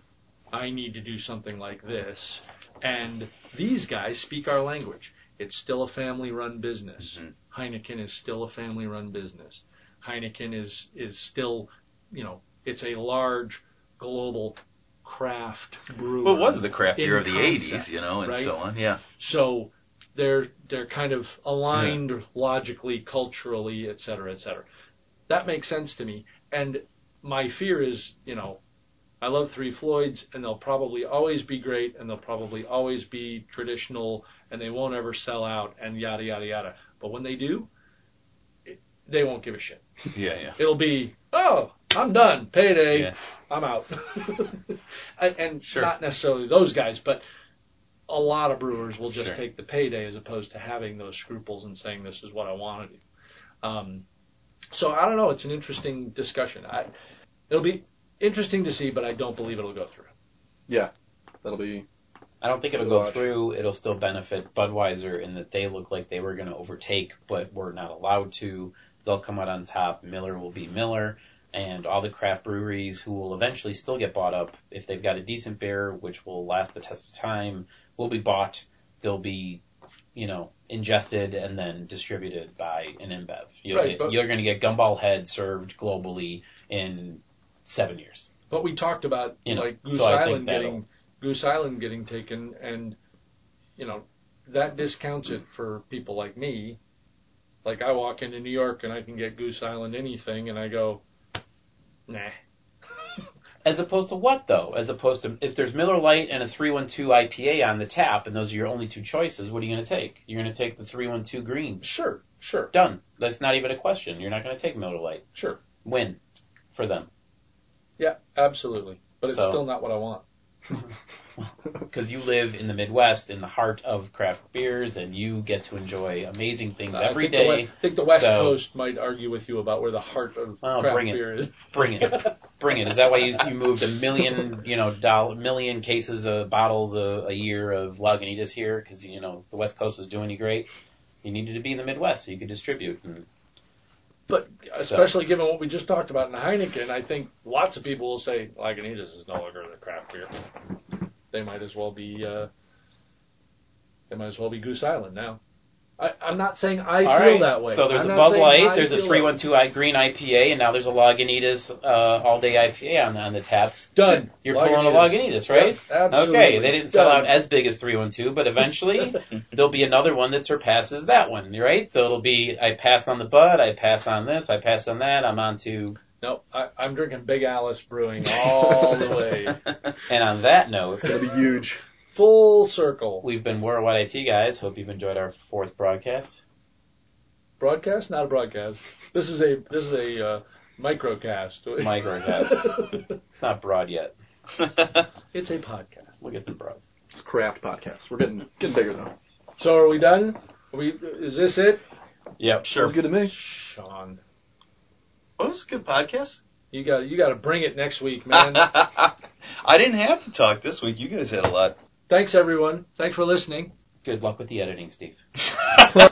I need to do something like this. And these guys speak our language. It's still a family-run business. Mm-hmm. Heineken is still a family-run business. Heineken is is still, you know, it's a large global craft brewer. Well, it was the craft beer of the concept, eighties, you know, and right? so on. Yeah. So they're they're kind of aligned yeah. logically, culturally, et cetera, et cetera. That makes sense to me. And my fear is, you know, I love Three Floyds, and they'll probably always be great, and they'll probably always be traditional, and they won't ever sell out, and yada, yada, yada. But when they do, it, they won't give a shit. Yeah, yeah. It'll be, oh, I'm done, payday, yeah. I'm out. and and sure. not necessarily those guys, but a lot of brewers will just Sure. take the payday as opposed to having those scruples and saying this is what I want to do. Um, so I don't know. It's an interesting discussion. I, it'll be interesting to see, but I don't believe it'll go through. Yeah, that'll be. I don't think it'll go through. It'll still benefit Budweiser in that they look like they were going to overtake, but were not allowed to. They'll come out on top. Miller will be Miller, and all the craft breweries who will eventually still get bought up if they've got a decent beer, which will last the test of time, will be bought. They'll be, you know, ingested and then distributed by an InBev. You'll Right, get, but- you're going to get Gumball Head served globally in seven years. But we talked about You know, like Goose so I think Island that'll- getting Goose Island getting taken, and you know that discounts it for people like me. Like I walk into New York and I can get Goose Island anything, and I go, nah. As opposed to what, though? As opposed to, if there's Miller Lite and a three one two I P A on the tap, and those are your only two choices, what are you going to take? You're going to take the three one two green. Sure, sure, Done. That's not even a question. You're not going to take Miller Lite. sure. Win for them. Yeah, absolutely. But it's So- still not what I want. Because you live in the Midwest, in the heart of craft beers, and you get to enjoy amazing things I every think day. The, West- I think the West So- Coast might argue with you about where the heart of Well, craft bring it. beer is. Bring it. Bring it. Is that why you, you moved a million, you know, dollar, million cases of bottles a, a year of Lagunitas here? Because, you know, the West Coast was doing you great. You needed to be in the Midwest so you could distribute. And But especially given what we just talked about in Heineken, I think lots of people will say Lagunitas is no longer the craft beer. They might as well be. Uh, they might as well be Goose Island now. I, I'm not saying I All feel right. that way. So there's I'm a not Bud saying Light, I there's a feel three that way. one two I green I P A, and now there's a Lagunitas uh, all day I P A on, on the taps. Done. You're pulling a Lagunitas, right? Yep, absolutely. Okay, they didn't sell Done. out as big as three one two, but eventually there'll be another one that surpasses that one, right? So it'll be, I pass on the Bud, I pass on this, I pass on that, I'm on to, Nope, I, I'm drinking Big Alice Brewing all the way. and on that note, It's gonna be huge. Full circle. we've been Worldwide I T guys. Hope you've enjoyed our fourth broadcast. Broadcast? Not a broadcast. This is a this is a uh, microcast. Microcast. Not broad yet. It's a podcast. We'll get some broads. It's craft podcast. We're getting getting bigger though. So are we done? Are we? Is this it? Yep. Sounds good to me. Sean, Well, it was a good podcast. you got you got to bring it next week, man. I didn't have to talk this week. You guys had a lot. Thanks everyone. Thanks for listening. Good luck with the editing, Steve.